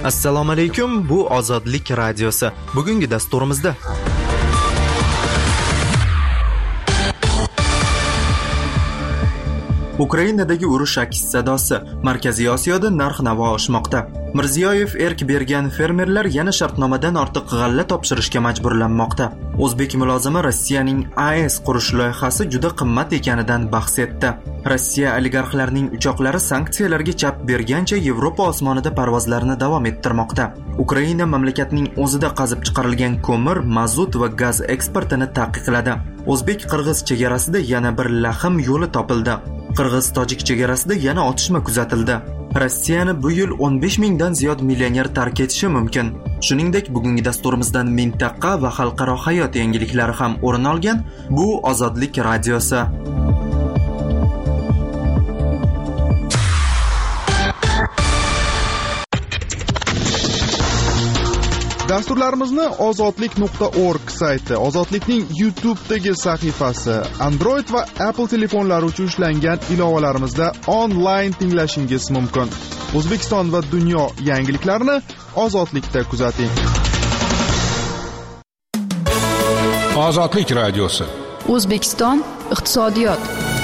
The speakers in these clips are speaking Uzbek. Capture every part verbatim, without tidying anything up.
Assalomu alaykum, bu Ozodlik radiosi. Bugungi dasturimizda Ukrainadagi urush aks sadosi, Markaziy Osiyoda narx-navo oshmoqda. Mirziyoyev erk bergan fermerlar yana shartnomadan ortiq g'alla topshirishga majburlanmoqda. O'zbek mulozimi Rossiyaning A E S qurish loyihasi juda qimmat ekanidan bahs etdi. Rossiya oligarxlarining uchoqlari sanksiyalarga chap bergancha Yevropa osmonida parvozlarini davom ettirmoqda. Ukraina mamlakatning o'zida qazib chiqarilgan ko'mir, mazut va gaz eksportini taqiqladi. O'zbek-qirg'iz chegarasida yana bir laxim yo'li topildi. Qirg'iz-tojik chegarasida yana otishma kuzatildi. Rossiyani bu yil o'n besh mingdan ziyod millioner tark etishi mumkin. Shuningdek, bugungi dasturimizdan mintaqa va xalqaro hayot yangiliklari ham o'rin olgan. Bu Ozodlik radiosi. Dasturlarimizni ozodlik nuqta org sayti, Ozodlikning YouTube'dagi sahifasi, Android va Apple telefonlari uchun ishlangan ilovalarimizda onlayn tinglashingiz mumkin. O'zbekiston va dunyo yangiliklarini Ozodlikda kuzating. Ozodlik radiosi. O'zbekiston iqtisodiyot.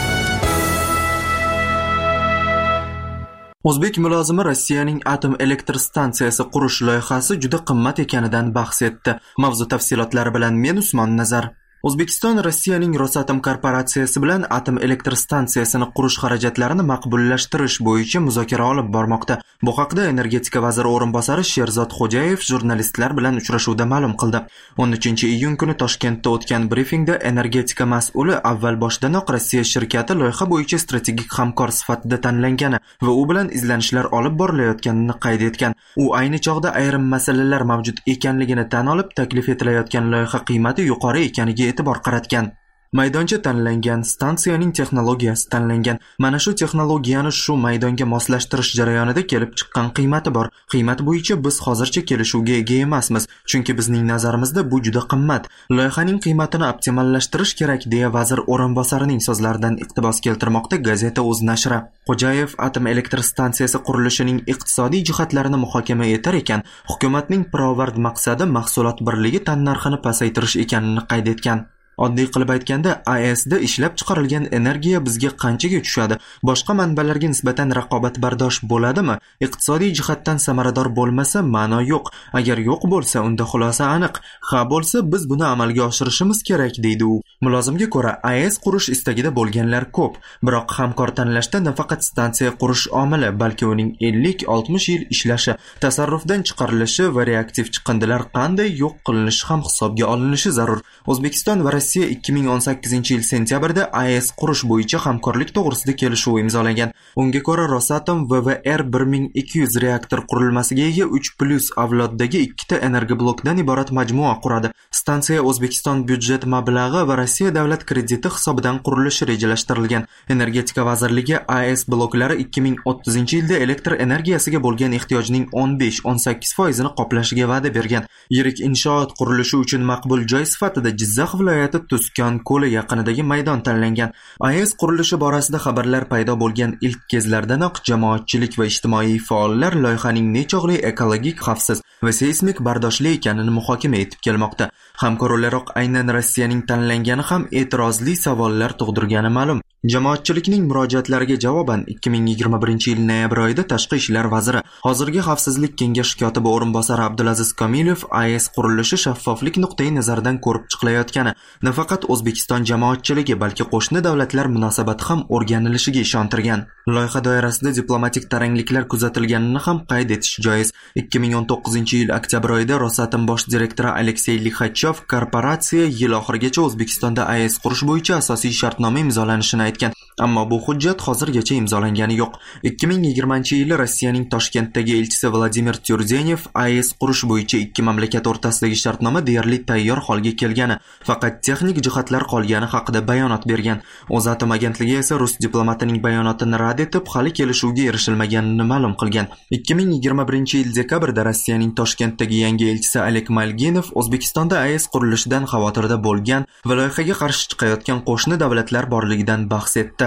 O'zbek mulozimi Rossiyaning atom elektr stansiyasi qurish loyihasi juda qimmat ekanidan bahs etdi. Mavzu tafsilotlari bilan men Usmon Nazar. O'zbekiston Rossiyaning Rosatom korporatsiyasi bilan atom elektr stansiyasini qurish xarajatlarini maqbullashtirish bo'yicha muzokara olib bormoqda. Bu haqda energetika vaziri o'rinbosari Sherzod Xo'jayev jurnalistlar bilan uchrashuvda ma'lum qildi. o'n uchinchi iyun kuni Toshkentda o'tgan brifingda energetika mas'uli avval boshdanoq Rossiya shirkati loyiha bo'yicha strategik hamkor sifatida tanlangani va u bilan izlanishlar olib borilayotganini qayd etgan. U ayni chog'da ayrim masalalar mavjud ekanligini tan olib, taklif etilayotgan loyiha qiymati yuqori ekaniga e'tibor qaratgan. Maydoncha tanlangan, stansiyaning texnologiyasi tanlangan. Mana shu texnologiyani shu maydonga moslashtirish jarayonida kelib chiqqan qiymati bor. Qiymat bo'yicha biz hozircha kelishuvga ega emasmiz, chunki bizning nazarimizda bu juda qimmat. Loyihaning qiymatini optimallashtirish kerak, deya vazir o'rinbosarining so'zlaridan iqtibos keltirmoqda gazeta o'z nashri. Xo'jayev atom elektr stansiyasi qurilishining iqtisodiy jihatlarini muhokama etar ekan, hukumatning pirovard maqsadi mahsulot birligi tannarxini pasaytirish ekanini qayd etgan. Oddiy qilib aytganda, A E S'da ishlab chiqarilgan energiya bizga qanchaga tushadi? Boshqa manbalarga nisbatan raqobatbardosh bo'ladimi? Iqtisodiy jihatdan samarador bo'lmasa, ma'no yo'q. Agar yo'q bo'lsa, unda xulosa aniq. Ha bo'lsa, biz buni amalga oshirishimiz kerak, deydi u. Mulozimga ko'ra, A E S qurish istagida bo'lganlar ko'p, biroq hamkor tanlashda nafaqat stansiya qurish omili, balki uning ellik oltmish yil ishlashi, tasarrufdan chiqarilishi va reaktiv chiqindilar qanday yo'q qilinishi ham hisobga olinishi zarur. O'zbekiston va Rossiya ikki ming o'n sakkizinchi yil sentyabrda A E S qurish bo'yicha hamkorlik to'g'risida kelishuv imzolagan. Unga ko'ra Rosatom V V R bir ming ikki yuz reaktor qurilmasiga ega uch plus avloddagi ikkita energoblokdan iborat majmua quradi. Stansiya O'zbekiston byudjet mablag'i va Rossiya davlat krediti hisobidan qurilishi rejalashtirilgan. Energetika vazirligi A E S bloklari ikki ming o'ttizinchi yilda elektr energiyasiga bo'lgan ehtiyojning o'n besh o'n sakkiz foizini qoplashiga va'da bergan. Yirik inshoot qurilishi uchun maqbul joy sifatida Jizzax viloyati Tuskon ko'li yaqinidagi maydon tanlangan. A E S qurilishi borasida xabarlar paydo bo'lgan ilk kezlardanoq jamoatchilik va ijtimoiy faollar loyihaning nechog'li ekologik, xavfsiz va seysmik bardoshli ekanini muhokama etib kelmoqda. Hamkor o'laroq aynan Rossiyaning tanlangani ham e'tirozli savollar tug'dirgani ma'lum. Jamoatchilikning murojaatlariga javoban ikki ming yigirma birinchi yil noyabr oyida Tashqi ishlar vaziri, hozirgi Xavfsizlik kengashi kotibi o'rinbosari Abdulaziz Komilov A E S qurilishi shaffoflik nuqtai nazaridan ko'rib chiqilayotgani, nafaqat O'zbekiston jamoatchiligi, balki qo'shni davlatlar munosabati ham o'rganilishiga ishontirgan. Loyiha doirasida diplomatik tarangliklar kuzatilganini ham qayd etish joiz. ikki ming o'n to'qqizinchi yil oktyabr oyida Rosatom bosh direktori Aleksey Lixachov korporatsiya yil oxirigacha O'zbekistonda A E S qurish bo'yicha asosiy shartnoma imzolanishini aytgan. Ammo bu hujjat hozirgacha imzolangani yo'q. ikki ming yigirmanchi yili Rossiyaning Toshkentdagi elchisi Vladimir Tyurdenev A E S qurish bo'yicha ikki mamlakat o'rtasidagi shartnoma deyarli tayyor holga kelgani, faqat texnik jihatlar qolgani haqida bayonot bergan. O'zatom agentligi esa rus diplomatining bayonotini rad etib, hali kelishuvga erishilmaganini ma'lum qilgan. ikki ming yigirma birinchi yil dekabrda Rossiyaning Toshkentdagi yangi elchisi Alek Malginov O'zbekistonda A E S qurilishidan xavotirda bo'lgan va loyihaga qarshi chiqayotgan qo'shni davlatlar borligidan bahs etdi.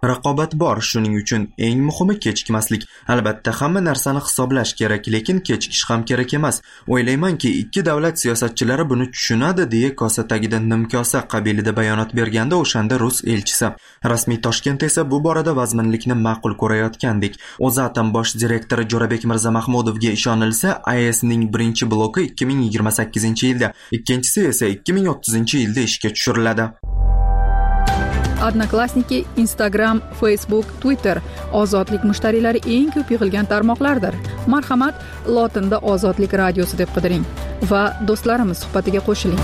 Raqobat bor, shuning uchun eng muhimi kechikmaslik. Albatta hamma narsani hisoblash kerak, lekin kechikish ham kerak emas. O'ylaymanki, ikki davlat siyosatchilari buni tushunadi, deya kosa tagida nimkosa qabilida bayonot berganda o'shanda rus elchisi. Rasmiy Toshkent esa bu borada vazminlikni ma'qul ko'rayotgandek. O'zatom bosh direktori Jo'rabek Mirzamahmudovga ishonilsa, A E S'ning birinchi bloki ikki ming yigirma sakkizinchi yilda, ikkinchisi esa ikki ming o'ttizinchi yilda ishga tushiriladi. Odnoklassniki, Instagram, Facebook, Twitter ozodlik mushtariylari eng ko'p yig'ilgan tarmoqlardir. Marhamat, lotinda Ozodlik radiosi deb qidiring va do'stlarimiz suhbatiga qo'shiling.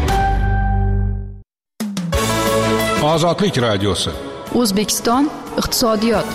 Ozodlik radiosi. O'zbekiston iqtisodiyot.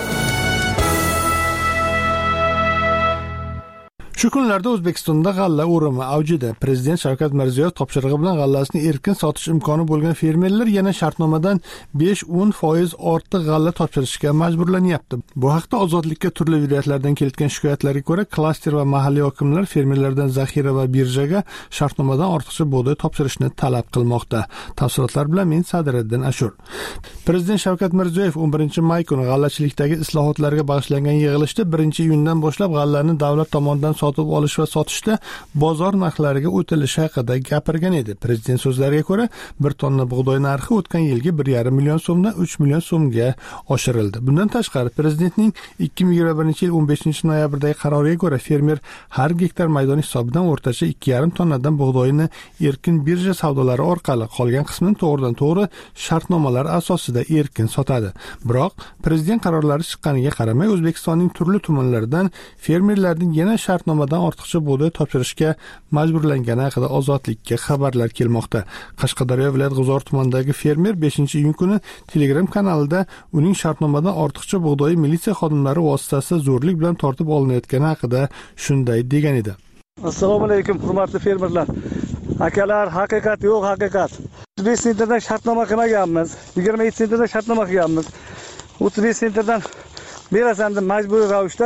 Shu kunlarda O'zbekistonda g'alla o'rimi avjida. Prezident Shavkat Mirziyoyev topshirig'i bilan g'allasini erkin sotish imkoni bo'lgan fermerlar yana shartnomadan besh o'n foiz ortiq g'alla topshirishga majburlanyapti. Bu haqda Ozodlikka turli viloyatlardan kelgan shikoyatlarga ko'ra, klaster va mahalliy hokimlar fermerlardan zaxira va birjaga shartnomadan ortiqcha bug'doy topshirishni talab qilmoqda. Tafsilotlar bilan men Sadiriddin Ashur. Prezident Shavkat Mirziyoyev o'n birinchi may kuni g'allachilikdagi islohotlarga bag'ishlangan yig'ilishda birinchi iyundan boshlab g'allani davlat tomonidan sotib olish va sotishda bozor narxlariga o'tilishi haqida gapirgan edi. Prezident so'zlariga ko'ra, bir tonna bug'doy narxi o'tgan yilgi bir yarim million so'mdan uch million so'mga oshirildi. Bundan tashqari, prezidentning ikki ming yigirma birinchi yil o'n beshinchi noyabrdagi qaroriga ko'ra, fermer har gektar maydon hisobidan o'rtacha ikki yarim tonnadan bug'doyni erkin birja savdolari orqali, qolgan qismini to'g'ridan to'g'ri shartnomalar asosida erkin sotadi. Biroq, prezident qarorlari chiqqaniga qaramay, O'zbekistonning turli tumanlaridan fermerlarning yana shartnoma ortiqcha bug'doy topshirishga majburlangani haqida Ozodlikka xabarlar kelmoqda. Qashqadaryo viloyat G'uzor tumanidagi fermer beshinchi iyun kuni Telegram kanalida uning shartnomadan ortiqcha bug'doyi militsiya xodimlari vositasida zo'rlik bilan tortib olinayotgani haqida shunday degan edi. Assalomu alaykum, hurmatli fermerlar. Akalar, haqiqat yo'q, haqiqat. o'ttiz besh sentrdan shartnoma qilmaganmiz. yigirma yetti sentrdan shartnoma qilganmiz. o'ttiz besh sentrdan berasan deb majburiy ravishda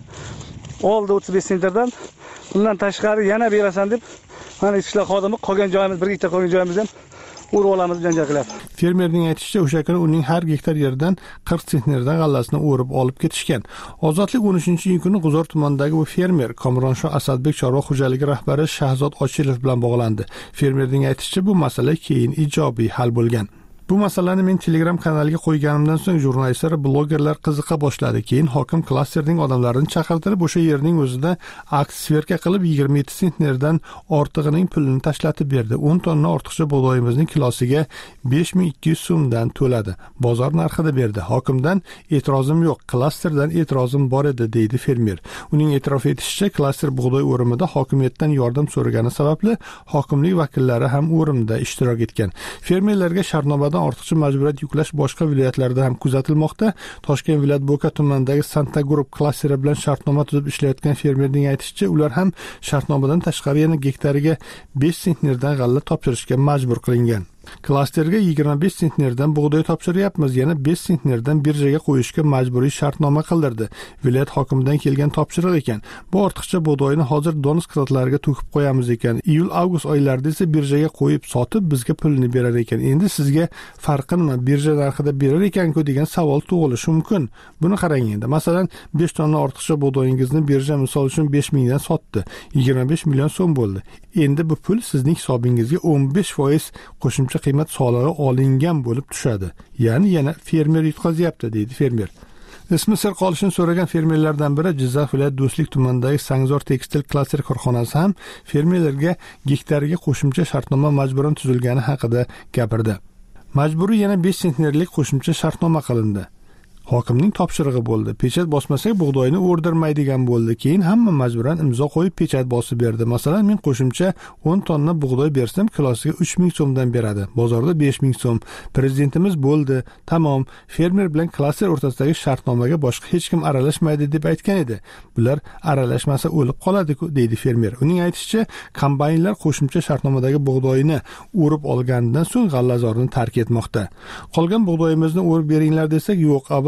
oldi o'ttiz besh sentrdan. Bundan tashqari yana berasan deb mana ishlar xodimi qolgan joyimiz, bir gektar qolgan joyimizni ham urib olamiz janjal qilyapti. Fermerning aytishicha, o'sha kuni uning har gektar yerdan qirq sentnerdan g'allasini o'rib olib ketishgan. Ozodlik o'n uchinchi iyun kuni G'uzor tumanidagi bu fermer Komronsho Asadbek chorva xo'jaligi rahbari Shahzod Ochilov bilan bog'landi. Fermerning aytishicha, bu masala keyin ijobiy hal bo'lgan. Bu masalani men Telegram kanaliga qo'yganimdan so'ng jurnalistlar, blogerlar qiziqa boshladi. Keyin hokim klasterning odamlarini chaqirtirib, o'sha yerning o'zida aksiya qilib yigirma yetti sentnerdan ortig'ining pulini tashlatib berdi. o'n tonna ortiqcha bug'doyimizning kilosiga besh ming ikki yuz so'mdan to'ladi. Bozor narxida berdi. Hokimdan e'tirozim yo'q, klasterdan e'tirozim bor edi, deydi fermer. Uning e'tirof etishicha, klaster bug'doy o'rimida hokimiyatdan yordam so'ragani sababli hokimlik vakillari ham o'rimda ishtirok etgan. Fermerlarga shartnomada ortiqcha majburiyat yuklash boshqa viloyatlarda ham kuzatilmoqda. Toshkent viloyat Bo'ka tumanidagi Santa Group klasteri bilan shartnoma tuzib ishlayotgan fermerning aytishicha, ular ham shartnomadan tashqari yana gektariga besh sentnerdan g'alla topshirishga majbur qilingan. Klasterga yigirma besh sentnerdan bug'doy topshiryapmiz, yana besh sentnerdan birjaga qo'yishga majburiy shartnoma qildirdi. Viloyat hokimidan kelgan topshiriq ekan. Bu ortiqcha bug'doyni hozir donus kreditlarga to'kib qo'yamiz ekan. Iyul-avgust oylarida esa birjaga qo'yib sotib bizga pulni berar ekan. Endi sizga farqi nima? Birja narxida berar ekan-ku degan savol tug'ilishi mumkin. Buni qarang endi. Masalan, besh tonna ortiqcha bug'doyingizni birja misol uchun besh mingdan sotdi. yigirma besh million so'm bo'ldi. Endi bu pul sizning hisobingizga o'n besh foiz qo'shimcha qiymat solig'i olingan bo'lib tushadi. Ya'ni yana fermer yutqazyapti, deydi fermer. Ismi sir qolishini so'ragan fermerlardan biri Jizzax viloyat Do'stlik tumanidagi Sangzor tekstil klaster korxonasi ham fermerlarga gektariga qo'shimcha shartnoma majburan tuzilgani haqida gapirdi. Majburiy yana besh sentnerlik qo'shimcha shartnoma qilindi. Hokimning topshirig'i bo'ldi. Pechat bosmasak bug'doyni o'rdirmaydigan bo'ldi. Keyin hamma majburan imzo qo'yib pechat bosib berdi. Masalan, men qo'shimcha o'n tonna bug'doy bersam, kilosiga uch ming so'mdan beradi. Bozorda besh ming so'm. Prezidentimiz bo'ldi. Tamom. Fermer bilan klaster o'rtasidagi shartnomaga boshqa hech kim aralashmaydi deb aytgan edi. Bular aralashmasa o'lib qoladi-ku, deydi fermer. Uning aytishicha, kombaynlar qo'shimcha shartnomadagi bug'doyni o'rib olgandan so'ng g'allazorni tark etmoqda. Qolgan bug'doyimizni o'rib beringlar desak, yo'q, avval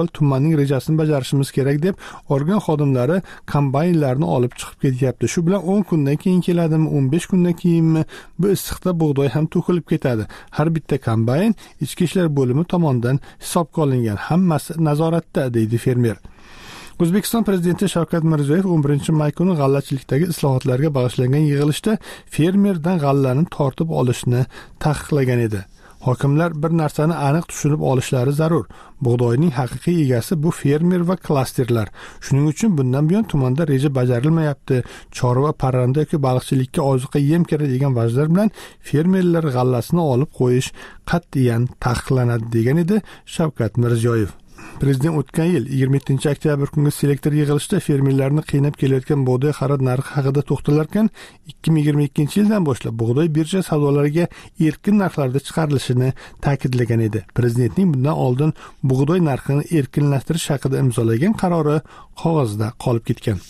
tumanning rejasini bajarishimiz kerak deb organ xodimlari kombaynlarni olib chiqib ketyapti. Shu bilan o'n kundan keyin keladimi, o'n besh kundan keyinmi bu issiqda bug'doy ham to'kilib ketadi. Har bitta kombayn ichki ishlar bo'limi tomonidan hisobga olingan, hammasi nazoratda, deydi fermer. O'zbekiston prezidenti Shavkat Mirziyoyev o'n birinchi may kuni g'allachilikdagi islohotlarga bag'ishlangan yig'ilishda fermerdan g'allani tortib olishni taqiqlagan edi. Hokimlar bir narsani aniq tushunib olishlari zarur. Bug'doyning haqiqiy egasi bu fermer va klasterlar. Shuning uchun bundan buyon tumanda reja bajarilmayapti. Chorva, parranda yoki baliqchilikka ozuqa yem kerak degan vajlar bilan fermerlar g'allasini olib qo'yish qat'iyan taqiqlanadi, degan edi Shavkat Mirziyoyev. Prezident o'tgan yil yigirma yettinchi oktyabr kungi selektor yig'ilishida fermerlarni qiynab kelayotgan bug'doy xarid narxi haqida to'xtalarkan, ikki ming yigirma ikkinchi yildan boshlab bug'doy birja savdolariga erkin narxlarda chiqarilishini ta'kidlagan edi. Prezidentning bundan oldin bug'doy narxini erkinlashtirish haqida imzolagan qarori qog'ozda qolib ketgan.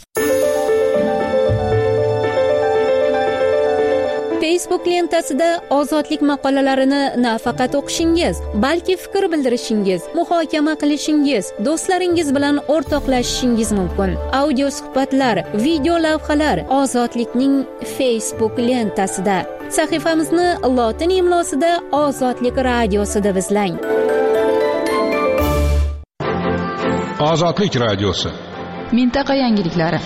Facebook lentasida ozodlik maqolalarini nafaqat o'qishingiz, balki fikr bildirishingiz, muhokama qilishingiz, do'stlaringiz bilan o'rtoqlashishingiz mumkin. Audio suhbatlar, video lavhalar Ozodlikning Facebook lentasida. Sahifamizni lotin imlosida Ozodlik radiosida izlang. Ozodlik radiosi. Mintaqa yangiliklari.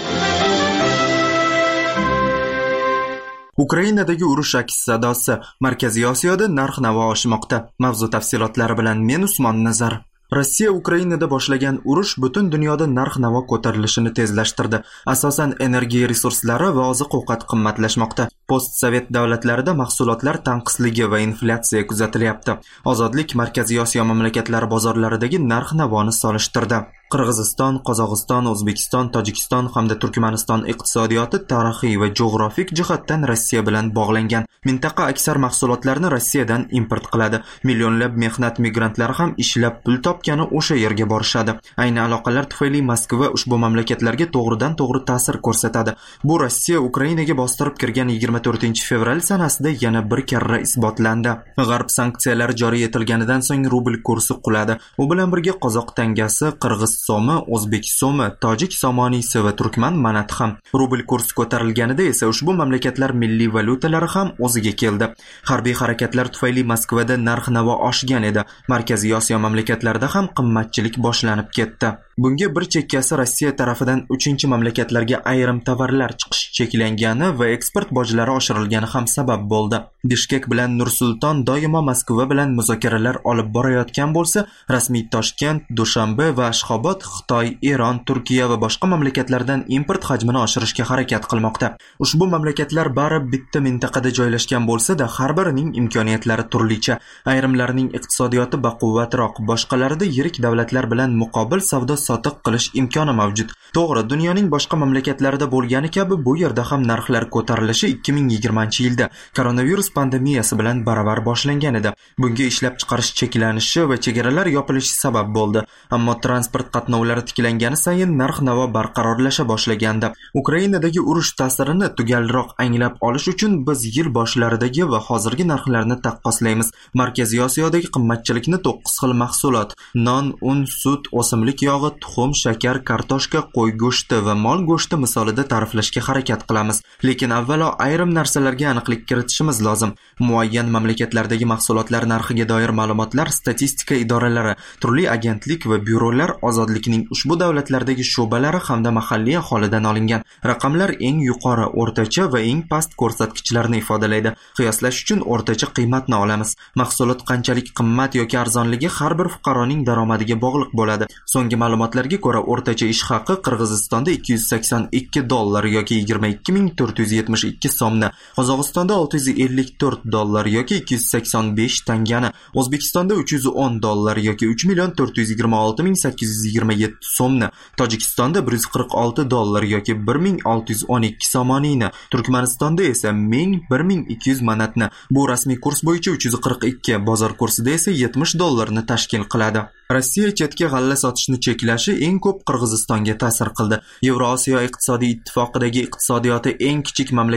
Ukrainadagi urush aks sadosi. Markaziy Osiyoda narx-navo oshmoqda. Mavzu tafsilotlari bilan men Usmon Nazar. Rossiya Ukrainada boshlagan urush butun dunyoda narx-navo ko'tarilishini tezlashtirdi. Asosan energiya resurslari va oziq-ovqat qimmatlashmoqda. Post-sovet davlatlarida mahsulotlar tanqisligi va inflyatsiya kuzatilyapti. Ozodlik Markaziy Osiyo mamlakatlari bozorlaridagi narx-navoni solishtirdi. Qirg'iziston, Qozog'iston, O'zbekiston, Tojikiston hamda Turkmaniston iqtisodiyoti tarixiy va geografik jihatdan Rossiya bilan bog'langan. Mintaqa aksar mahsulotlarni Rossiyadan import qiladi. Millionlab mehnat migrantlari ham ishlab pul topgani o'sha yerga borishadi. Ayni aloqalar tufayli Moskva ushbu mamlakatlarga to'g'ridan-to'g'ri ta'sir ko'rsatadi. Bu Rossiya Ukrainaga bostirib kirgan yigirma to'rtinchi fevral sanasida yana bir karra isbotlandi. G'arb sanksiyalari joriy etilganidan so'ng rubl kursi quladi. U bilan birga qozoq tangasi, qirg'iz so'mi, o'zbek so'mi, tojik somoniysi va turkman manati ham. Rubl kursi ko'tarilganida esa ushbu mamlakatlar milliy valyutalari ham o'ziga keldi. Harbiy harakatlar tufayli Moskvada narx-navo oshgan edi. Markaziy Osiyo mamlakatlarida ham qimmatchilik boshlanib ketdi. Bunga bir chekkasi Rossiya tarafidan uchinchi mamlakatlarga ayrim tovarlar chiqishi cheklangani va eksport bojlari oshirilgani ham sabab bo'ldi. Bishkek bilan Nur-Sulton doimo Moskva bilan muzokaralar olib borayotgan bo'lsa, rasmiy Toshkent, Dushanbe va Ashxobod Xitoy, Eron, Turkiya va boshqa mamlakatlardan import hajmini oshirishga harakat qilmoqda. Ushbu mamlakatlar bari bitta mintaqada joylashgan bo'lsa-da, har birining imkoniyatlari turlicha. Ayrimlarining iqtisodiyoti baquvvatroq, boshqalarida yirik davlatlar bilan muqobil savdo sotiq qilish imkoni mavjud. To'g'ri, dunyoning boshqa mamlakatlarida bo'lgani kabi bu yerda ham narxlar ko'tarilishi ikki ming yigirmanchi yilda koronavirus pandemiyasi bilan baravar boshlangan edi. Bunga ishlab chiqarish cheklanishi va chegaralar yopilishi sabab bo'ldi. Ammo transport qatnovlari tiklangani sayin narx-navo barqarorlasha boshlagandi. Ukrainadagi urush ta'sirini tugalroq anglab olish uchun biz yil boshlaridagi va hozirgi narxlarni taqqoslaymiz. Markaziy Osiyodagi qimmatchilikni to'qqiz xil mahsulot: non, un, sut, o'simlik yog'i, tuxum, shakar, kartoshka, qo'y go'shti va mol go'shti misolida ta'riflashga harakat qilamiz. Lekin avvalo ayrim narsalarga aniqlik kiritishimiz lozim. Muayyan mamlakatlardagi mahsulotlar narxiga doir ma'lumotlar statistika idoralari, turli agentlik va byurolar ozodlikning ushbu davlatlardagi sho'balari hamda mahalliy aholidan olingan. Raqamlar eng yuqori, o'rtacha va eng past ko'rsatkichlarni ifodalaydi. Qiyoslash uchun o'rtacha qiymatni olamiz. Mahsulot qanchalik qimmat yoki arzonligi har bir fuqaroning daromadiga bog'liq bo'ladi. So'nggi ma'lumotlarga ko'ra o'rtacha ish haqi Qirg'izistonda ikki yuz sakson ikki dollar yoki yigirma ikki ming to'rt yuz yetmish ikki so'mni, Qozog'istonda olti yuz ellik to'rt dollar yoki ikki yuz sakson besh tangani, O'zbekistonda uch yuz o'n dollar yoki uch million to'rt yuz yigirma olti ming sakkiz yuz yigirma yetti so'mni, Tojikistonda bir yuz qirq olti dollar yoki bir ming olti yuz o'n ikki somoniyni, Turkmanistonda esa ming bir ming ikki yuz manatni. Bu rasmiy kurs bo'yicha uch yuz qirq ikki, bozor kursida esa yetmish dollarni tashkil qiladi. Rossiya chetga g'alla sotishni cheklashi eng ko'p Qirg'izistonga ta'sir qildi. Yevrosiyo iqtisodiy ittifoqidagi iqtisodiyoti eng kichik mamlakatda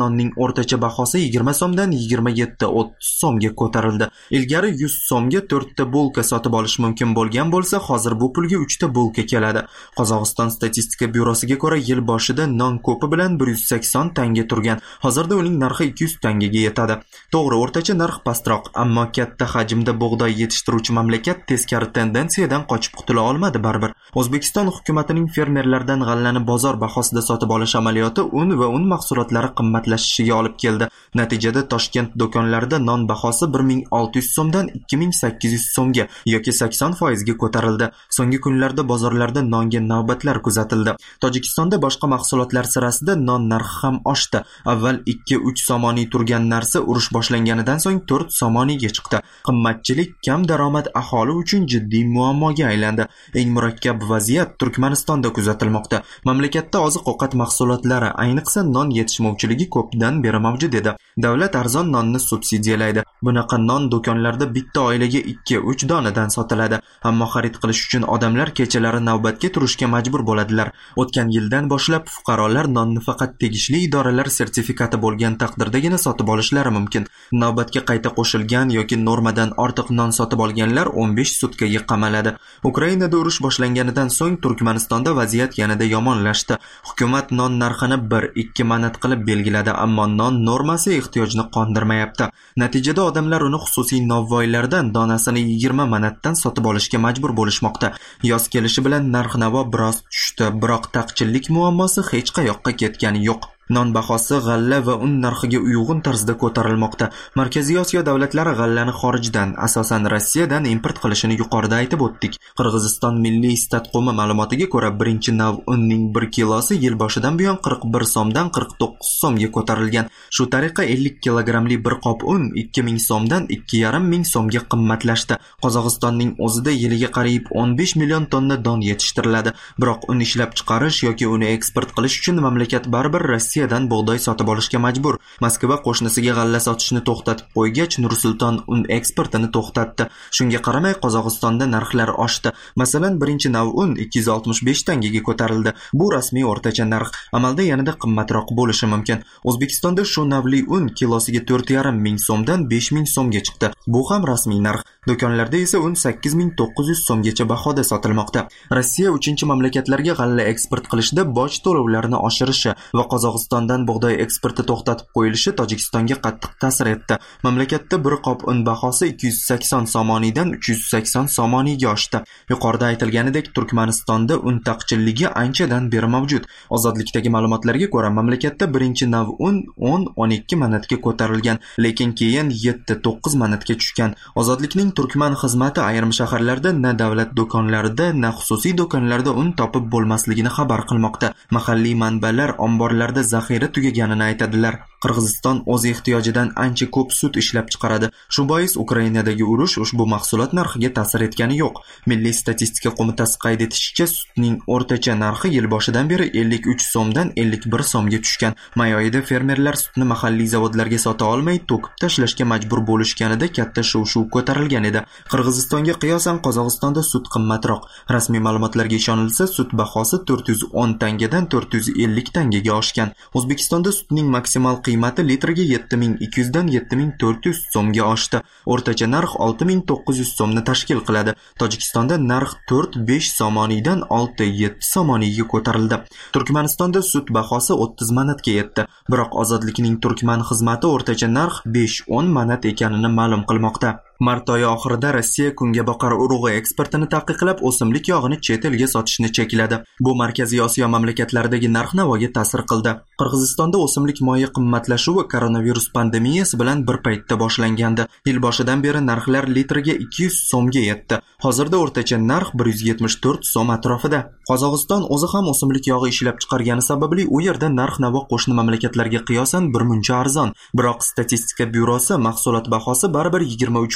nonning o'rtacha bahosi yigirma so'mdan yigirma yetti o'ttiz so'mga ko'tarildi. Ilgari yuz so'mga to'rtta bulka sotib olish mumkin bo'lgan bo'lsa, hozir bu pulga uchta bulka keladi. Qozog'iston statistika byurosiga ko'ra, yil boshida non ko'pi bilan bir yuz sakson tanga turgan. Hozirda uning narxi ikki yuz tangaga yetadi. To'g'ri, o'rtacha narx pastroq, ammo katta hajmda bug'doy yetishtiruvchi mamlakat teskari tendensiyadan qochib qutula olmadi baribir. O'zbekiston hukumatining fermerlardan g'allani bozor bahosida sotib olish amaliyoti un va un mahsulotlari qimmatlashishiga olib keldi. Natijada Toshkent do'konlarida non bahosi bir ming olti yuz so'mdan ikki ming sakkiz yuz so'mga yoki sakson foiz ga ko'tarildi. So'nggi kunlarda bozorlarda nonga navbatlar kuzatildi. Tojikistonda boshqa mahsulotlar sirasida non narxi ham oshdi. Avval ikki uch somoniy turgan narsa urush boshlanganidan so'ng to'rt somoniyga chiqdi. Qimmatchilik kam daromad aholi uchun jiddiy muammoga aylandi. Eng murakkab vaziyat Turkmanistonda kuzatilmoqda. Mamlakatda oziq-ovqat mahsulotlari, ayniqsa non yetishmovchiligi ko'pdan beri mavjud edi. Davlat arzon nonni subsidiyalaydi. Bunaqa non do'konlarda bitta oilaga ikki uch donadan sotiladi. Ammo xarid qilish uchun odamlar kechalari navbatga turishga majbur bo'ladilar. O'tgan yildan boshlab fuqarolar nonni faqat tegishli idoralar sertifikati bo'lgan taqdirdagina sotib olishlari mumkin. Navbatga qayta qo'shilgan yoki normadan ortiq non sotib olganlar o'n besh sutkaga qamaladi. Ukrainada urush boshlanganidan so'ng Turkmanistonda vaziyat yanada yomonlashdi. Hukumat non narxini bir ikki manat qilib belgiladi, ammo non normasi ehtiyojni qondirmayapti. Natijada odamlar uni xususiy novvoylardan donasini yigirma manatdan sotib olishga majbur bo'lishmoqda. Yoz kelishi bilan narx-navo biroz tushdi, biroq taqchillik muammosi hech qayoqqa ketgani yo'q. Non bahosi g'alla va un narxiga uyg'un tarzda ko'tarilmoqda. Markaziy Osiyo davlatlari g'allani xorijdan, asosan Rossiyadan import qilishini yuqorida aytib o'tdik. Qirg'iziston Milliy statqo'mi ma'lumotiga ko'ra, birinchi nav unning bir kilosi yil boshidan buyon qirq bir so'mdan qirq to'qqiz so'mga ko'tarilgan. Shu tariqa ellik kilogramli bir qop un ikki ming so'mdan ikki yarim ming so'mga qimmatlashdi. Qozog'istonning o'zida yiliga qariyb o'n besh million tonna don yetishtiriladi. Biroq un ishlab chiqarish yoki uni eksport qilish uchun mamlakat baribir Rossiyadan bug'doy sotib olishga majbur. Moskva qo'shnisiga g'alla sotishni to'xtatib qo'ygach, Nur-Sulton un eksportini to'xtatdi. Shunga qaramay Qozog'istonda narxlar oshdi. Masalan, birinchi nav un ikki yuz oltmish besh tangaga ko'tarildi. Bu rasmiy o'rtacha narx. Amalda yanada qimmatroq bo'lishi mumkin. O'zbekistonda shu navli un kilosiga to'rt yarim ming so'mdan besh ming so'mga chiqdi. Bu ham rasmiy narx. Do'konlarda esa un sakkiz ming to'qqiz yuz so'mgacha bahoda sotilmoqda. Rossiya uchinchi mamlakatlarga g'alla eksport qilishda boj to'lovlarini oshirishi va Qozog'istondan bug'doy eksporti to'xtatib qo'yilishi Tojikistonga qattiq ta'sir etdi. Mamlakatda bir qop un bahosi ikki yuz sakson somoniydan uch yuz sakson somoniyga oshdi. Yuqorida aytilganidek, Turkmanistonda un taqchilligi anchadan beri mavjud. Ozodlikdagi ma'lumotlarga ko'ra, mamlakatda birinchi nav un o'n o'n ikki manatga ko'tarilgan, lekin keyin yetti to'qqiz manatga tushgan. Ozodlikning Turkman xizmati ayrim shaharlarda na davlat do'konlarida, na xususiy do'konlarda un topib bo'lmasligini xabar qilmoqda. Mahalliy manbalar omborlarda zaxira tugaganini aytadilar. Qirg'iziston o'z ehtiyojidan ancha ko'p sut ishlab chiqaradi. Shu bois Ukrainadagi urush ushbu mahsulot narxiga ta'sir etgani yo'q. Milliy statistika qo'mitasi qayd etishicha, sutning o'rtacha narxi yil boshidan beri ellik uch so'mdan ellik bir so'mga tushgan. May oyida fermerlar sutni mahalliy zavodlarga sota olmay to'kib tashlashga majbur bo'lishganida katta shuv-shuv ko'tarilgan edi. Qirg'izistonga qiyosan Qozog'istonda sut qimmatroq. Rasmiy ma'lumotlarga ishonilsa, sut bahosi to'rt yuz o'n tangadan to'rt yuz ellik tangaga oshgan. O'zbekistonda sutning maksimal qiymati litriga yetti ming ikki yuz dan yetti ming to'rt yuz so'mga oshdi. O'rtacha narx olti ming to'qqiz yuz so'mni tashkil qiladi. Tojikistonda narx to'rt besh somoniydan olti yetti somoniyga ko'tarildi. Turkmanistonda sut bahosi o'ttiz manatga yetdi. Biroq Ozodlikning Turkman xizmati o'rtacha narx besh o'n manat ekanini ma'lum qilmoqda. Mart oyi oxirida Rossiya kungaboqar urug'i eksportini taqiqlab, o'simlik yog'ini chet elga sotishni chekladi. Bu Markaziy Osiyo mamlakatlaridagi narx-navoga ta'sir qildi. Qirg'izistonda o'simlik moyi qimmatlashuvi koronavirus pandemiyasi bilan bir paytda boshlangandi. Yil boshidan beri narxlar litriga ikki yuz so'mga yetdi. Hozirda o'rtacha narx bir yuz yetmish to'rt so'm atrofida. Qozog'iston o'zi ham o'simlik yog'i ishlab chiqargani sababli u yerda narx-navo qo'shni mamlakatlarga qiyosan bir muncha arzon. Biroq statistika byurosi mahsulot bahosi baribir yigirma uch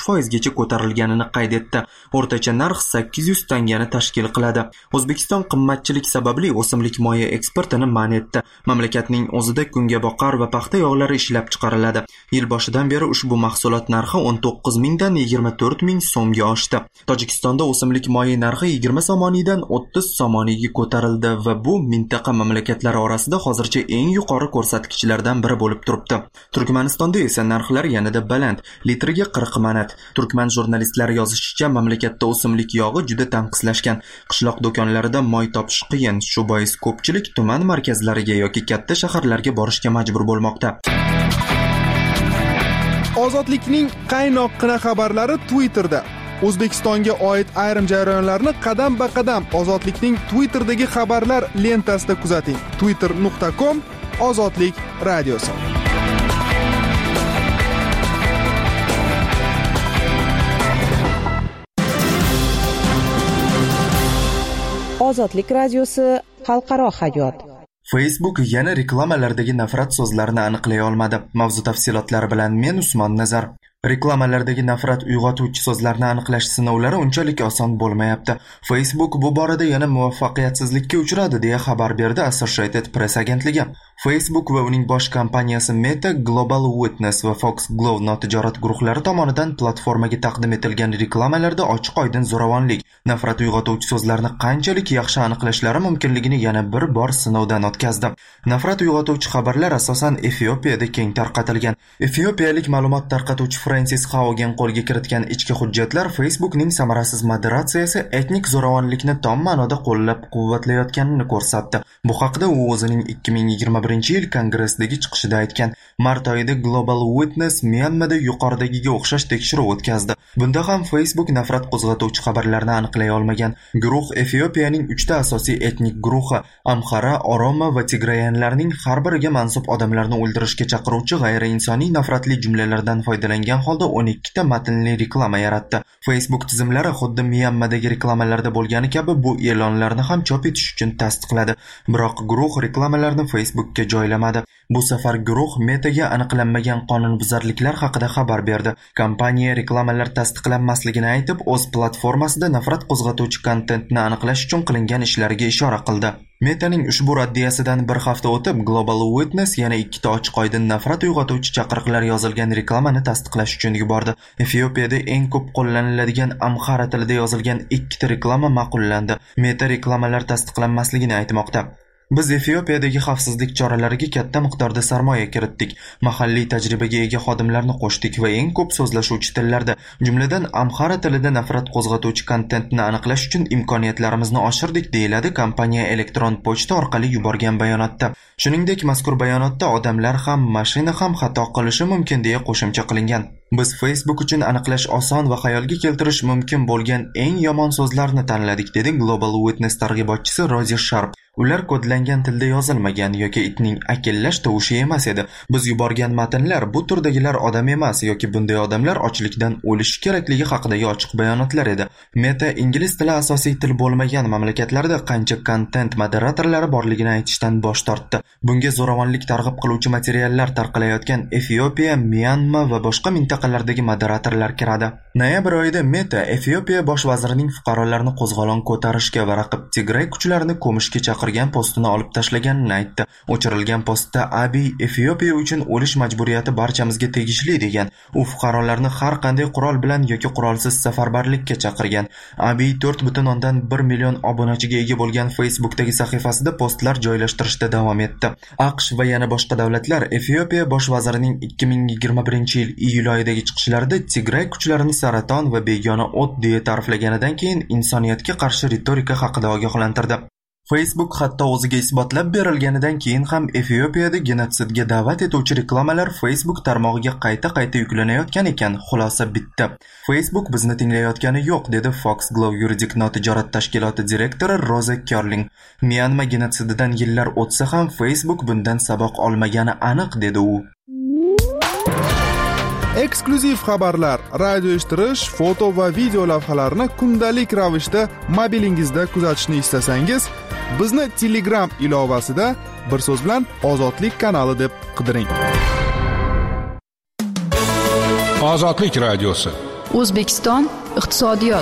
foizgacha ko'tarilganini qayd etdi. O'rtacha narx sakkiz yuz tangani tashkil qiladi. O'zbekiston qimmatchilik sababli o'simlik moyi eksportini man etdi. Mamlakatning o'zida kungaboqar va paxta yog'lari ishlab chiqariladi. Yil boshidan beri ushbu mahsulot narxi o'n to'qqiz mingdan yigirma to'rt ming so'mga oshdi. Tojikistonda o'simlik moyi narxi yigirma somoniydan o'ttiz somoniyga ko'tarildi va bu mintaqa mamlakatlari orasida hozircha eng yuqori ko'rsatkichlardan biri bo'lib turibdi. Turkmanistonda esa narxlar yanada baland, litriga qirq manat. Turkman jurnalistlari yozishicha, mamlakatda o'simlik yog'i juda tanqislashgan. Qishloq do'konlarida moy topish qiyin. Shu bois ko'pchilik tuman markazlariga yoki katta shaharlarga borishga majbur bo'lmoqda. Ozodlikning qaynoqqina xabarlari Twitterda. O'zbekistonga oid ayrim jarayonlarni qadam-ba-qadam Ozodlikning Twitterdagi xabarlar lentasida kuzating. twitter nuqta com Ozodlik radiosi. Ozodlik radiosi xalqaro hayot. Facebook yana reklamalardagi nafrat so'zlarini aniqlay olmadi. Mavzu tafsilotlari bilan men Usmon Nazar. Reklamalardagi nafrat uyg'otuvchi so'zlarni aniqlash sinovlari unchalik oson bo'lmayapti. Facebook bu borada yana muvaffaqiyatsizlikka uchradi deya xabar berdi Associated Press agentligi. Facebook va uning bosh kompaniyasi Meta, Global Witness va Fox Glove notijorat guruhlari tomonidan platformaga taqdim etilgan reklamalarda ochiq-oydin zo'ravonlik, nafrat uyg'otuvchi so'zlarni qanchalik yaxshi aniqlashlari mumkinligini yana bir bor sinovdan o'tkazdi. Nafrat uyg'otuvchi xabarlar asosan Efiopiyada keng tarqatilgan. Efiopiyalik ma'lumot tarqatuvchi Francis Haugen qo'lga kiritgan ichki hujjatlar Facebookning samarasiz moderatsiyasi etnik zo'ravonlikni tom ma'noda qo'llab-quvvatlayotganini ko'rsatdi. Bu haqda u o'zining ikki ming yigirma birinchi yil kongressdagi chiqishida aytgan. Mart oyida Global Witness Myanmada yuqoridagiga o'xshash tekshiruv o'tkazdi. Bunda ham Facebook nafrat qo'zg'atuvchi xabarlarni aniqlay olmagan. Guruh Efiopiyaning uchta asosiy etnik guruhi Amhara, Oroma va Tigrayanlarning har biriga mansub odamlarni o'ldirishga chaqiruvchi g'ayriinsoniy nafratli jumlalardan foydalangan holda o'n ikki ta matnli reklama yaratdi. Facebook tizimlari xuddi Myanmadagi reklamalarda bo'lgani kabi bu e'lonlarni ham chop etish uchun tasdiqladi. Biroq guruh reklamalarni Facebookka joylamadi. Bu safar guruh Metaga aniqlanmagan qonunbuzarliklar haqida xabar berdi. Kompaniya reklamalar tasdiqlanmasligini aytib, o'z platformasida nafrat qo'zg'atuvchi kontentni aniqlash uchun qilingan ishlariga ishora qildi. Metaning ushbu raddiyasidan bir hafta o'tib, Global Witness yana ikkita ochiq-oydin nafrat uyg'otuvchi chaqiriqlar yozilgan reklamani tasdiqlash uchun yubordi. Efiopiyada eng ko'p qo'llaniladigan Amhara tilida yozilgan ikkita reklama ma'qullandi. Meta reklamalar tasdiqlanmasligini aytmoqda. Biz Efiopiyadagi xavfsizlik choralariga katta miqdorda sarmoya kiritdik. Mahalliy tajribaga ega xodimlarni qo'shdik va eng ko'p so'zlashuvchi tillarda, jumladan Amhara tilida nafrat qo'zg'atuvchi kontentni aniqlash uchun imkoniyatlarimizni oshirdik, deyiladi kompaniya elektron pochta orqali yuborgan bayonotda. Shuningdek, mazkur bayonotda odamlar ham, mashina ham xato qilishi mumkin deya qo'shimcha qilingan. Biz Facebook uchun aniqlash oson va xayolga keltirish mumkin bo'lgan eng yomon so'zlarni tanladik, dedi Global Witness targ'ibotchisi Rozi Sharp. Ular kodlangan tilda yozilmagan yoki itning akillash tovushi emas edi. Biz yuborgan matnlar bu turdagilar odam emas yoki bunday odamlar ochlikdan o'lishi kerakligi haqidagi ochiq bayonotlar edi. Meta ingliz tili asosiy til bo'lmagan mamlakatlarda qancha kontent moderatorlari borligini aytishdan bosh tortdi. Bunga zo'ravonlik targ'ib qiluvchi materiallar tarqalayotgan Efiopiya, Myanma va boshqa mintaqalardagi moderatorlar kiradi. Noyabr oyida Meta Efiopiya bosh vazirining fuqarolarni qo'zg'olon ko'tarishga va raqib Tigray kuchlarini ko'mishga chaqirgan postini olib tashlaganini aytdi. O'chirilgan postda Abiy Efiopiya uchun o'lish majburiyati barchamizga tegishli degan. U fuqarolarni har qanday qurol bilan yoki qurolsiz safarbarlikka chaqirgan. Abiy to'rt butun o'ndan bir million obunachiga ega bo'lgan Facebookdagi sahifasida postlar joylashtirishda davom etdi. AQSh va yana boshqa davlatlar Efiopiya bosh vazirining ikki ming yigirma birinchi yil iyul oyidagi chiqishlarida Tigray kuchlarini saraton va begona o't deya ta'riflaganidan keyin insoniyatga qarshi ritorika haqida ogohlantirdi. Facebook hatto o'ziga isbotlab berilganidan keyin ham Efiopiyada genotsidga da'vat etuvchi reklamalar Facebook tarmog'iga qayta-qayta yuklanayotgan ekan. Xulosa bitta. Facebook bizni tinglayotgani yo'q, dedi Fox Glove yuridik notijorat tashkiloti direktori Roza Kerling. Myanma genotsididan yillar o'tsa ham Facebook bundan saboq olmagani aniq, dedi u. Eksklyuziv xabarlar, radio eshittirish, foto va video lavhalarni kundalik ravishda mobilingizda kuzatishni istasangiz, bizni Telegram ilovasida bir so'z bilan Ozodlik kanali deb qidiring. Ozodlik radiosi. O'zbekiston iqtisodiyot.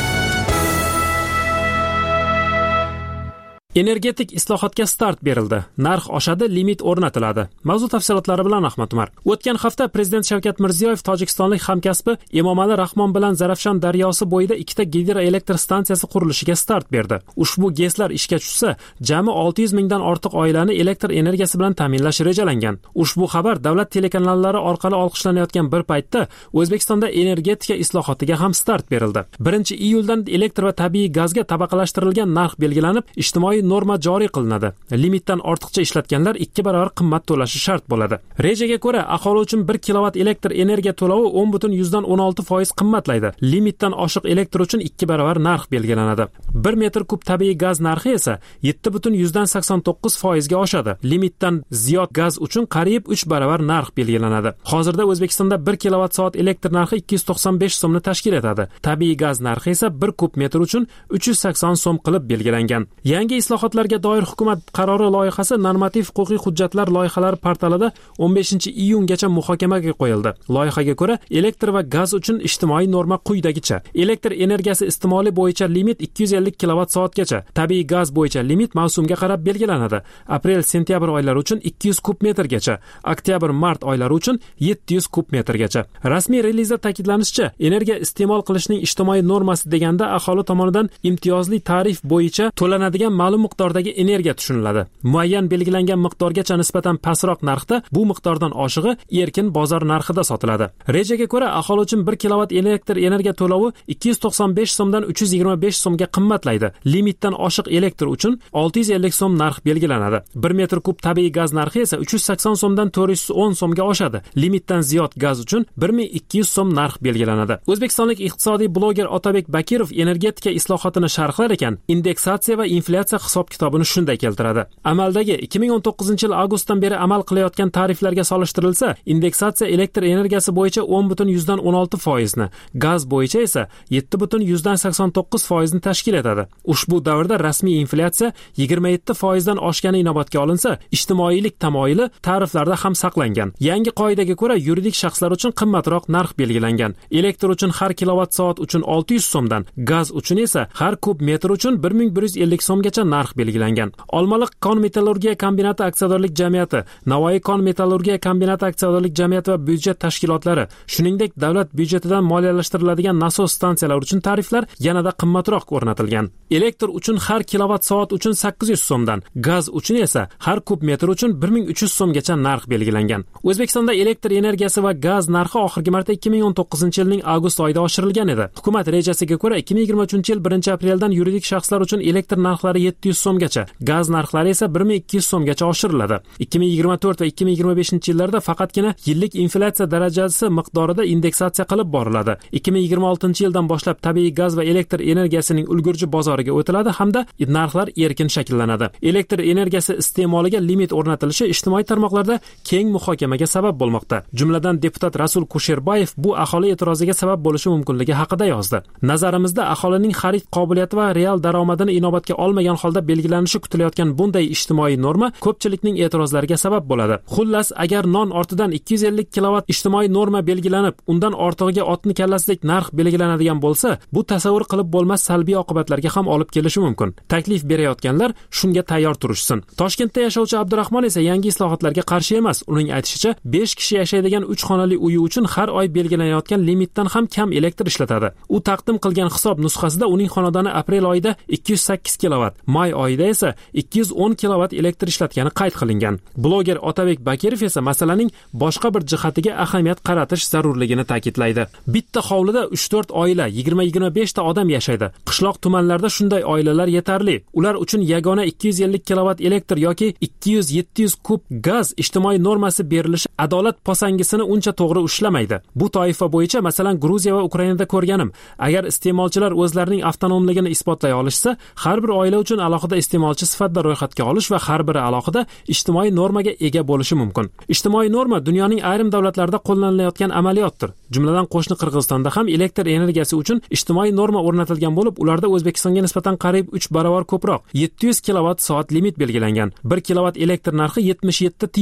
Energetik islohotga start berildi. Narx oshadi, limit o'rnatiladi. Mavzu tafsilotlari bilan Ahmad Umar. O'tgan hafta Prezident Shavkat Mirziyoyev tojikistonlik hamkasbi Emomali Rahmon bilan Zarafshon daryosi bo'yida ikkita gidroelektr stansiyasi qurilishiga start berdi. Ushbu GESlar ishga tushsa, jami olti yuz mingdan ortiq oilani elektr energiyasi bilan ta'minlash rejalangan. Ushbu xabar davlat telekanallari orqali olqishlanayotgan bir paytda O'zbekistonda energetika islohotiga ham start berildi. birinchi iyuldan elektr va tabiiy gazga tabaqalashtirilgan narx belgilanib, ijtimoiy norma joriy qilinadi. Limitdan ortiqcha ishlatganlar ikki barobar qimmat to'lashi shart bo'ladi. Rejaga ko'ra, aholi uchun bir kilovat elektr energiya to'lovi o'n butun yuzdan o'n olti foiz qimmatlaydi. Limitdan oshiq elektr uchun ikki barobar narx belgilanadi. bir metr kub tabiiy gaz narxi esa yetti butun yuzdan sakson to'qqiz foizga oshadi. Limitdan ziyod gaz uchun qariyb uch barobar narx belgilanadi. Hozirda O'zbekistonda bir kilovat soat elektr narxi ikki yuz to'qson besh so'mni tashkil etadi. Tabiiy gaz narxi esa bir kub metr uchun uch yuz sakson so'm qilib belgilangan. Yangi islohotlarga doir hukumat qarori loyihasi normativ huquqiy hujjatlar loyihalari portalida o'n beshinchi iyungacha muhokamaga qo'yildi. Loyihaga ko'ra, elektr va gaz uchun ijtimoiy norma quyidagicha: elektr energiyasi iste'moli bo'yicha limit ikki yuz ellik kilovat soatgacha, tabiiy gaz bo'yicha limit mavsumga qarab belgilanadi. Aprel-sentyabr oylari uchun ikki yuz kub metrgacha, oktyabr-mart oylari uchun yetti yuz kub metrgacha. Rasmiy relizda ta'kidlanishicha, energiya iste'mol qilishning ijtimoiy normasi deganda aholi tomonidan imtiyozli tarif bo'yicha to'lanadigan ma'lum miqdordagi energiya tushuniladi. Muayyan belgilangan miqdorgacha nisbatan pastroq narxda bu miqdordan oshig'i erkin bozor narxida sotiladi. Rejaga ko'ra, aholi uchun bir kilovat elektr energiya to'lovi ikki yuz to'qson besh so'mdan uch yuz yigirma besh so'mga qimmatlaydi. Limitdan oshiq elektr uchun olti yuz ellik so'm narx belgilanadi. bir metr kub tabiiy gaz narxi esa uch yuz sakson so'mdan to'rt yuz o'n so'mga oshadi. Limitdan ziyod gaz uchun bir ming ikki yuz so'm narx belgilanadi. O'zbekistonlik iqtisodiy bloger Otabek Bakirov energetika islohotini sharhlar ekan, indeksatsiya va inflyatsiya hisob-kitobini shunday keltiradi. Amaldagi ikki ming o'n to'qqizinchi yil avgustdan beri amal qilayotgan tariflarga solishtirilsa, indeksatsiya elektr energiyasi bo'yicha o'n butun yuzdan o'n olti foizni, gaz bo'yicha esa yetti butun yuzdan sakson to'qqiz foizni tashkil etadi. Ushbu davrda rasmiy inflyatsiya yigirma yetti foizdan oshgani inobatga olinsa, ijtimoiylik tamoyili tariflarda ham saqlangan. Yangi qoidaga ko'ra, yuridik shaxslar uchun qimmatroq narx belgilangan. Elektr uchun har kilovat soat uchun olti yuz so'mdan, gaz uchun esa har kub metr uchun bir ming bir yuz ellik so'mgacha narx belgilangan. Olmaliq kon metallurgiya kombinati aksiyadorlik jamiyati, Navoiy kon metallurgiya kombinati aksiyadorlik jamiyati va byudjet tashkilotlari, shuningdek davlat byudjetidan moliyalashtiriladigan nasos stansiyalar uchun tariflar yanada qimmatroq o'rnatilgan. Elektr uchun har kilovat soat uchun sakkiz yuz so'mdan, gaz uchun esa har kub metr uchun bir ming uch yuz so'mgacha narx belgilangan. O'zbekistonda elektr energiyasi va gaz narxi oxirgi marta ikki ming o'n to'qqizinchi yilning avgust oyida oshirilgan edi. Hukumat rejasiga ko'ra, ikki ming yigirma uchinchi yil birinchi apreldan yuridik shaxslar uchun elektr narxlari yetti yuz so'mgacha, gaz narxlari esa bir ming ikki yuz so'mgacha oshiriladi. ikki ming yigirma to'rt va ikki ming yigirma beshinchi yillarda faqatgina yillik inflyatsiya darajasi miqdorida indeksatsiya qilib boriladi. ikki ming yigirma oltinchi yildan boshlab tabiiy gaz va elektr energiyasining ulgurji bozoriga o'tiladi hamda narxlar erkin shakllanadi. Elektr energiyasi iste'moliga limit o'rnatilishi ijtimoiy tarmoqlarda keng muhokamaga sabab bo'lmoqda. Jumladan deputat Rasul Kusherbayev bu aholi e'tiroziga sabab bo'lishi mumkinligi haqida yozdi. Nazarimizda aholining xarid qobiliyati va real daromadini inobatga olmagan holda belgilanishi kutilayotgan bunday ijtimoiy norma ko'pchilikning e'tirozlariga sabab bo'ladi. Xullas, agar non ortidan ikki yuz ellik kilovat ijtimoiy norma belgilanib, undan ortig'iga otni kallasidek narx belgilanadigan bo'lsa, bu tasavvur qilib bo'lmas salbiy oqibatlarga ham olib kelishi mumkin. Taklif berayotganlar shunga tayyor turishsin. Toshkentda yashovchi Abdurahmon esa yangi islohotlarga qarshi emas. Uning aytishicha, besh kishi yashaydigan uch xonali uyi uchun har oy belgilanayotgan limitdan ham kam elektr ishlatadi. U taqdim qilgan hisob nusxasida uning xonadoni aprel oyida ikki yuz sakkiz kilovat, may oyida esa ikki yuz o'n kilovat elektr ishlatgani qayd qilingan. Bloger Otabek Bakirov esa masalaning boshqa bir jihatiga ahamiyat qaratish zarurligini ta'kidlaydi. Bitta hovlida uch to'rt oila, yigirma yigirma besh ta odam yashaydi. Qishloq tumanlarda shunday oilalar yetarli. Ular uchun yagona ikki yuz ellik kilovat elektr yoki ikki yuz yetti yuz kub gaz ijtimoiy normasi berilishi adolat posangisini uncha to'g'ri ushlamaydi. Bu toifa bo'yicha masalan Gruziya va Ukrainada ko'rganim. Agar iste'molchilar o'zlarining avtonomligini isbotlay olishsa, har bir oila uchun alohida iste'molchi sifatida ro'yxatga olish va har biri alohida ijtimoiy normaga ega bo'lishi mumkin. Ijtimoiy norma dunyoning ayrim davlatlarida qo'llanilayotgan amaliyotdir. Jumladan qo'shni Qirg'izistonda ham elektr energiyasi uchun ijtimoiy norma o'rnatilgan bo'lib, ularda O'zbekistonga nisbatan qariyb uch barobar ko'proq yetti yuz kilovat soat limit belgilangan. bir kilovat elektr narxi yetmish yetti tiyin.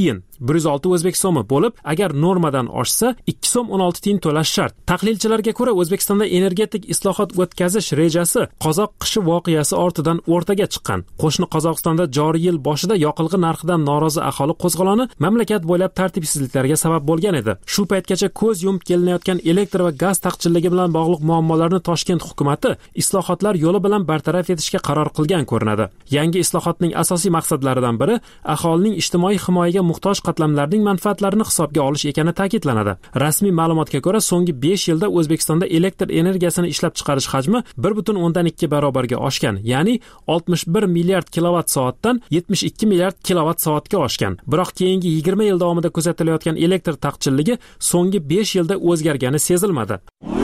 bir yuz olti o'zbek so'mi bo'lib, agar normadan oshsa ikki so'm o'n olti tiyin to'lash shart. Tahlilchilarga ko'ra, O'zbekistonda energetik islohot o'tkazish rejasi qozoq qishi voqeasi ortidan o'rtaga chiqqan. Qo'shni Qozog'istonda joriy yil boshida yoqilg'i narxidan norozi aholi qo'zg'oloni mamlakat bo'ylab tartibsizliklarga sabab bo'lgan edi. Shu paytgacha ko'z yumib kelinayotgan elektr va gaz taqchilligi bilan bog'liq muammolarni Toshkent hukumatı islohotlar yo'li bilan bartaraf etishga qaror qilgan ko'rinadi. Yangi islohotning asosiy maqsadlaridan biri aholining ijtimoiy himoyaga muhtoj qatlamlarning manfaatlarini hisobga olish ekani ta'kidlanadi. Rasmiy ma'lumotga ko'ra, so'nggi besh yilda O'zbekistonda elektr energiyasini ishlab chiqarish hajmi bir butun o'ndan ikki barobarga oshgan, ya'ni oltmish bir milliard kilovat soatdan yetmish ikki milliard kilovat soatga oshgan. Biroq keyingi yigirma yil davomida kuzatilayotgan elektr taqchilligi so'nggi besh yilda o'zgargani sezilmadi.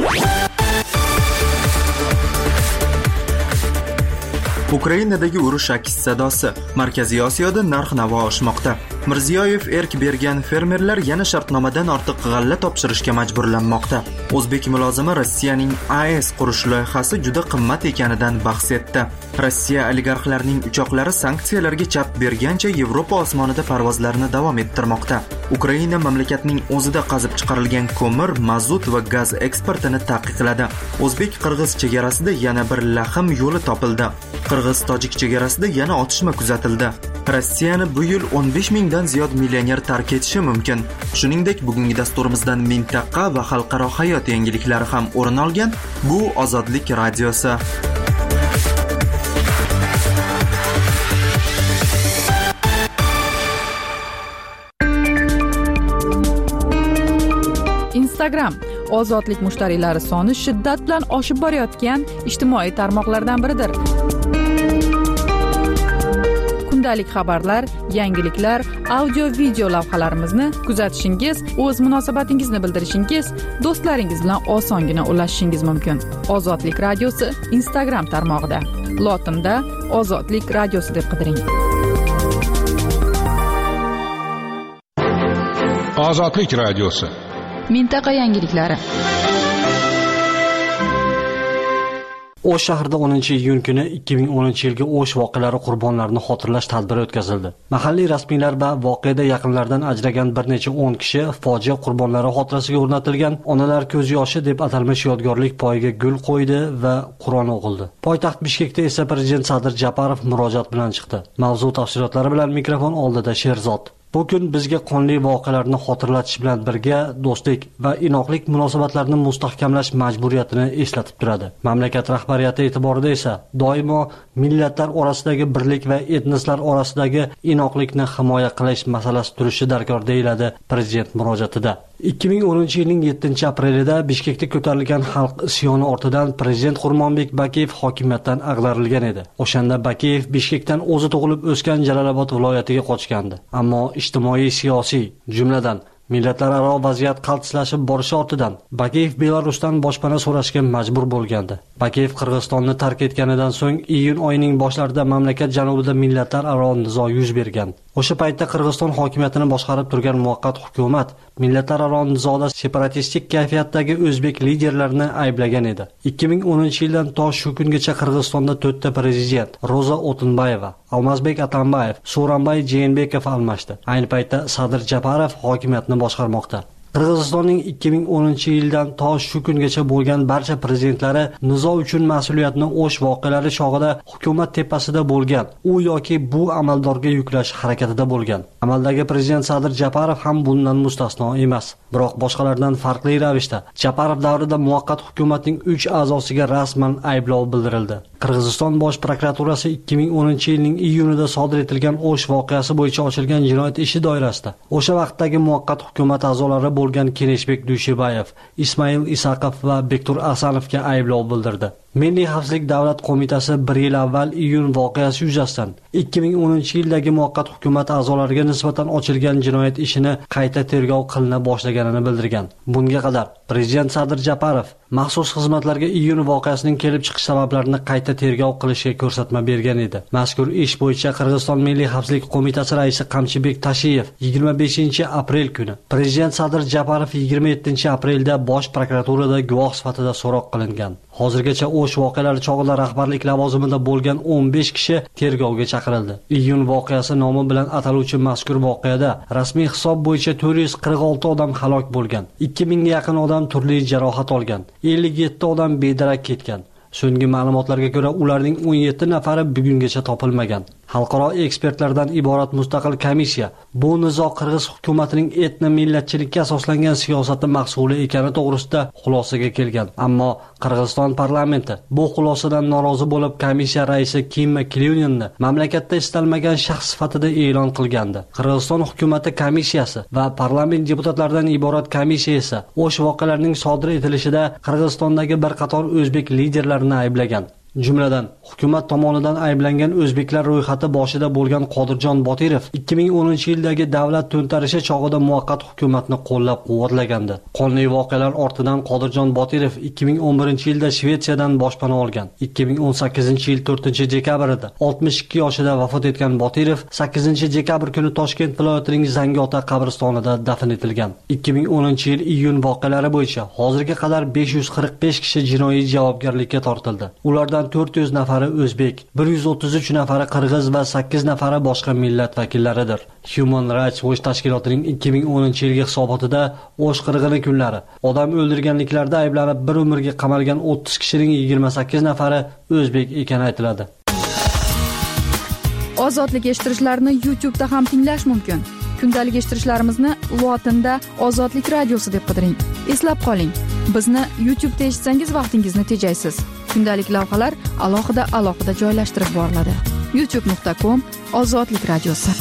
Ukrainadagi urush aks sadosi. Markaziy Osiyoda narx-navo oshmoqda. Mirziyoyev erk bergan fermerlar yana shartnomadan ortiq g'alla topshirishga majburlanmoqda. O'zbek mulozimi Rossiyaning A E S qurish loyihasi juda qimmat ekanidan bahs etdi. Rossiya oligarxlarining uchoqlari sanksiyalarga chap bergancha Yevropa osmonida parvozlarini davom ettirmoqda. Ukraina mamlakatning o'zida qazib chiqarilgan ko'mir, mazut va gaz eksportini taqiqladi. O'zbek-qirg'iz chegarasida yana bir lahm yo'li topildi. Qirg'iz-tojik chegarasida yana otishma kuzatildi. Rossiyani bu yil o'n besh mingdan ziyod millioner tark etishi mumkin. Shuningdek, bugungi dasturimizdan mintaqa va xalqaro hayot yangiliklari ham o'rin olgan. Bu Ozodlik radiosi. Instagram ozodlik mushtariylari soni shiddat bilan oshib borayotgan ijtimoiy tarmoqlardan biridir. Kundalik xabarlar, yangiliklar, audio-video lavhalarimizni kuzatishingiz, o'z munosabatingizni bildirishingiz, do'stlaringiz bilan osongina ulashishingiz mumkin. Ozodlik radiosi Instagram tarmog'ida. Lotinda Ozodlik radiosi deb qidiring. Ozodlik radiosi. Mintaqa yangiliklari. O'sh shahrida o'ninchi iyun kuni ikki ming o'ninchi yilgi O'sh voqealari qurbonlarini xotirlash tadbiri o'tkazildi. Mahalliy rasmiylar va voqeada yaqinlaridan ajragan bir necha o'n kishi fojia qurbonlari xotirasiga o'rnatilgan Onalar ko'z yoshi deb atalmish yodgorlik poyiga gul qo'ydi va Qur'on o'qildi. Poytaxt Bishkekda esa prezident Sadir Japarov murojaat bilan chiqdi. Mavzu tafsilotlari bilan mikrofon oldida Sherzod. Bu kun bizga qonli voqealarni xotirlatish bilan birga do'stlik va inoqlik munosabatlarini mustahkamlash majburiyatini eslatib turadi. Mamlakat rahbariyati e'tiborida esa doimo millatlar orasidagi birlik va etnislar orasidagi inoqlikni himoya qilish masalasi turishi darkor deyiladi prezident murojaatida. ikki ming o'ninchi yilning yettinchi aprelida Bishkekda ko'tarilgan xalq isyoni ortidan prezident Xurmonbek Bakiyev hokimiyatdan ag'darilgan edi. O'shanda Bakiyev Bishkekdan o'zi tug'ilib o'sgan Jalolobod viloyatiga qochgandi. Ammo ijtimoiy, siyosiy, jumladan millatlararo vaziyat qaltislashib borishi ortidan Bakiyev Belarusdan boshpana so'rashga majbur bo'lgandi. Bakiyev Qirg'izistonni tark etganidan so'ng iyun oyining boshlarida mamlakat janubida millatlararo nizo yuz bergan. O'sha paytda Qirg'iziston hokimiyatini boshqarib turgan muvaqqat hukumat millatlararo nizoda separatistik kayfiyatdagi o'zbek liderlarini ayblagan edi. ikki ming o'ninchi yildan to shu kungacha Qirg'izistonda to'rtta prezident Roza O'tinbayeva, Almazbek Atambayev, So'ronbay Jeenbekov almashdi. Ayni paytda Sadir Japarov hokimiyatni boshqarmoqda. Qirg'izistonning ikki ming o'ninchi yildan to shu kungacha bo'lgan barcha prezidentlari nizo uchun mas'uliyatni O'sh voqealari chog'ida hukumat tepasida bo'lgan, u yoki bu amaldorga yuklash harakatida bo'lgan. Amaldagi prezident Sadir Japarov ham bundan mustasno emas. Biroq boshqalardan farqli ravishda Japarov davrida muvaqqat hukumatning uch a'zosiga rasman ayblov bildirildi. Qirg'iziston bosh prokuraturasi ikki ming o'ninchi yilning iyunida sodir etilgan O'sh voqeasi bo'yicha ochilgan jinoyat ishi doirasida o'sha vaqtdagi muvaqqat hukumat a'zolari bo'lgan Keneshbek Dushibayev, Ismail Isaqov va Bektur Asanovga ayblov bildirdi. Milliy xavfsizlik davlat qo'mitasi bir yil avval iyun voqeasi yuzasidan ikki ming o'ninchi yildagi muvaqqat hukumat a'zolariga nisbatan ochilgan jinoyat ishini qayta tergov qilina boshlaganini bildirgan. Bunga qadar prezident Sadir Japarov maxsus xizmatlarga iyun voqeasining kelib chiqish sabablarini qayta tergov qilishga ko'rsatma bergan edi. Mazkur ish bo'yicha Qirg'iziston Milliy xavfsizlik qo'mitasi raisi Qamchibek Tashiyev yigirma beshinchi aprel kuni prezident Sadir Japarov yigirma yettinchi aprelda bosh prokuraturada guvoh sifatida so'roq qilingan. Hozirgacha O'sh voqealari chog'ida rahbarlik lavozimida bo'lgan o'n besh kishi tergovga chaqirildi. Iyun voqeasi nomi bilan ataluvchi mazkur voqeada rasmiy hisob bo'yicha to'rt yuz qirq olti odam halok bo'lgan, ikki mingga yaqin odam turli jarohat olgan, ellik yetti odam bedarak ketgan. So'nggi ma'lumotlarga ko'ra, ularning o'n yetti nafari bugungacha topilmagan. Xalqaro ekspertlardan iborat mustaqil komissiya bu nizo Qirg'iz hukumatining etno-millatchilikka asoslangan siyosati mahsuli ekani to'g'risida xulosaga kelgan. Ammo Qirg'iziston parlamenti bu xulosadan norozi bo'lib, komissiya raisi Kim Kilyuninni mamlakatda istalmagan shaxs sifatida e'lon qilgandi. Qirg'iziston hukumati komissiyasi va parlament deputatlaridan iborat komissiya esa O'sh voqealarining sodir etilishida Qirg'izistondagi bir qator o'zbek liderlarini ayblagan. Jumladan, hukumat tomonidan ayblangan o'zbeklar ro'yxati boshida bo'lgan Qodirjon Botirov ikki ming o'ninchi yildagi davlat to'ntarishi chog'ida muvaqqat hukumatni qo'llab-quvvatlagandi. Qonli voqealar ortidan Qodirjon Botirov ikki ming o'n birinchi yilda Shvetsiyadan boshpana olgan. ikki ming o'n sakkizinchi yil to'rtinchi dekabrida oltmish ikki yoshida vafot etgan Botirov sakkizinchi dekabr kuni Toshkent viloyatining Zangiota qabristonida dafn etilgan. ikki ming o'ninchi yil iyun voqealari bo'yicha hozirga qadar besh yuz qirq besh kishi jinoiy javobgarlikka tortildi. Ulardan to'rt yuz nafari o'zbek, bir yuz o'ttiz uch nafari qirg'iz va sakkiz nafari boshqa millat vakillaridir. Human Rights Watch tashkilotining ikki ming o'ninchi yilgi hisobotida O'sh qirg'ini kunlari odam o'ldirganliklarda ayblanib bir umrga qamalgan o'ttiz kishining yigirma sakkiz nafari o'zbek ekani aytiladi. Ozodlik eshittirishlarni YouTube da ham tinglash mumkin. Kundalik eshittirishlarimizni lotinda Ozodlik radiosi deb qidiring. Eslab qoling, bizni YouTube da eshitsangiz vaqtingizni tejaysiz. Kundalik lavhalar alohida alohida joylashtirib boriladi. youtube nuqta com Ozodlik radiosi.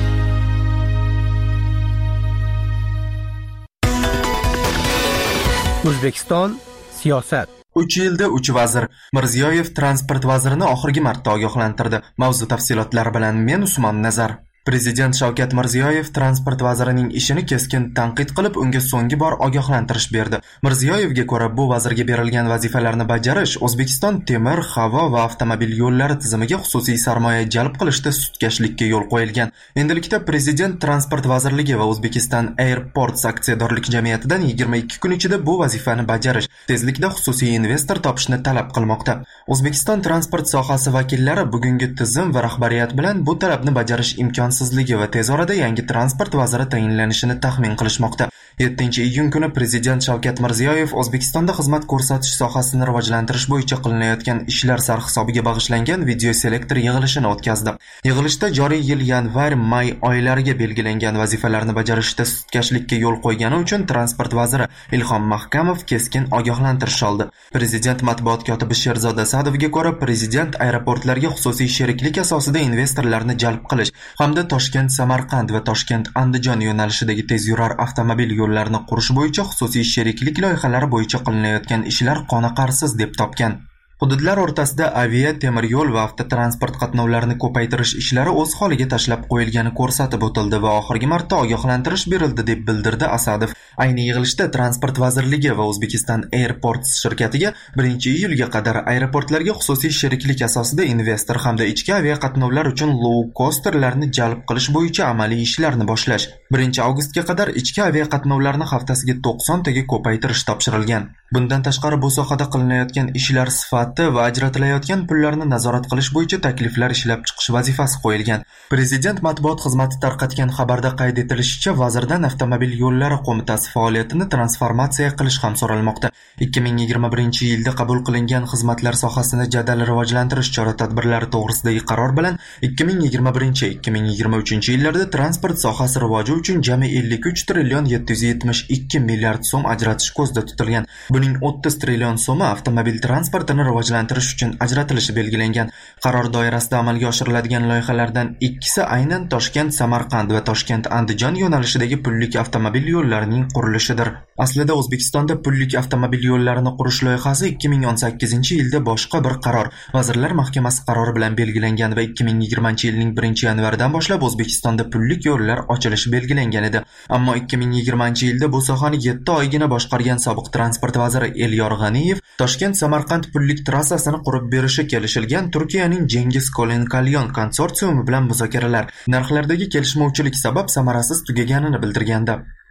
O'zbekiston siyosat. uch yilda uch vazir. Mirziyoyev transport vazirini oxirgi marta ogohlantirdi. Mavzu tafsilotlari bilan men Usmon Nazar. Prezident Shavkat Mirziyoyev transport vazirining ishini keskin tanqid qilib, unga so'nggi bor ogohlantirish berdi. Mirziyoyevga ko'ra, bu vazirga berilgan vazifalarni bajarish O'zbekiston temir, havo va avtomobil yo'llari tizimiga xususiy sarmoya jalb qilishda sutkashlikka yo'l qo'yilgan. Endilikda Prezident Transport vazirligi va O'zbekiston Airports aksiyadorlik jamiyatidan yigirma ikki kun ichida bu vazifani bajarish, tezlikda xususiy investor topishni talab qilmoqda. O'zbekiston transport sohasi vakillari bugungi tizim va rahbariyat bilan bu talabni bajarish imkon sizligi va tez orada yangi transport vaziri tayinlanishini taxmin qilishmoqda. yettinchi iyun kuni Prezident Shavkat Mirziyoyev O'zbekistonda xizmat ko'rsatish sohasini rivojlantirish bo'yicha qilinayotgan ishlar sarhisobiga bag'ishlangan video selektor yig'ilishini o'tkazdi. Yig'ilishda joriy yil yanvar-may oylariga belgilangan vazifalarni bajarishda sutkashlikka yo'l qo'ygani uchun transport vaziri Ilhom Mahkamov keskin ogohlantirish oldi. Prezident matbuot kotibi Sherzod Asadovga ko'ra, Prezident aeroportlarga xususiy sheriklik asosida investorlarni jalb qilish hamda Toshkent-Samarqand va Toshkent-Andijon yo'nalishidagi tezyurar avtomobil yo'llarini qurish bo'yicha xususiy sheriklik loyihalari bo'yicha qilinayotgan ishlar qoniqarsiz deb topgan. Hududlar o'rtasida avia, temir yo'l va avtotransport qatnovlarini ko'paytirish ishlari o'z holiga tashlab qo'yilgani ko'rsatib o'tildi va oxirgi marta ogohlantirish berildi deb bildirdi Asadov. Ayni yig'ilishda Transport vazirligi va O'zbekiston Airports shirkatiga birinchi iyulga qadar aeroportlarga xususiy sheriklik asosida investor hamda ichki avia qatnovlar uchun low costerlarni jalb qilish bo'yicha amaliy ishlarni boshlash, birinchi avgustga qadar ichki avia qatnovlarni haftasiga to'qson taga ko'paytirish topshirilgan. Bundan tashqari bu sohada qilinayotgan ishlar sifati va ajratilayotgan pullarni nazorat qilish bo'yicha takliflar ishlab chiqish vazifasi qo'yilgan. Prezident matbuot xizmati tarqatgan xabarda qayd etilishicha, vazirdan avtomobil yo'llari qo'mitasi faoliyatini transformatsiya qilish ham so'ralmoqda. ikki ming yigirma birinchi yilda qabul qilingan xizmatlar sohasini jadal rivojlantirish chora-tadbirlari to'g'risidagi qaror bilan ikki ming yigirma birinchi - ikki ming yigirma uchinchi yillarda transport sohasi rivoji uchun jami ellik uch trillion yetti yuz yetmish ikki milliard so'm ajratish ko'zda tutilgan. Buning o'ttiz trillion so'mi avtomobil transportini rivojlantirish uchun ajratilishi belgilangan. Qaror doirasida amalga oshiriladigan loyihalardan ikkisi aynan Toshkent-Samarqand va Toshkent-Andijon yo'nalishidagi pullik avtomobil yo'llarining qurilishidir. Aslida O'zbekistonda pullik avtomobil yo'llarini qurish loyihasi ikki ming o'n sakkizinchi yilda boshqa bir qaror, Vazirlar Mahkamasi qarori bilan belgilangan va ikki ming yigirmanchi yilning birinchi yanvaridan boshlab O'zbekistonda pullik yo'llar ochilishi belgilangan edi. Ammo ikki ming yigirmanchi yilda bu sohani yetti oygina boshqargan sobiq transport vaziri Elyor G'aniyev Toshkent-Samarqand pullik trassasini qurib berishi kelishilgan Turkiyaning Cengiz Kolen-Kalyon konsorsiumi bilan muzokaralar narxlardagi kelishmovchilik sabab samarasiz tugaganini bildirgandi.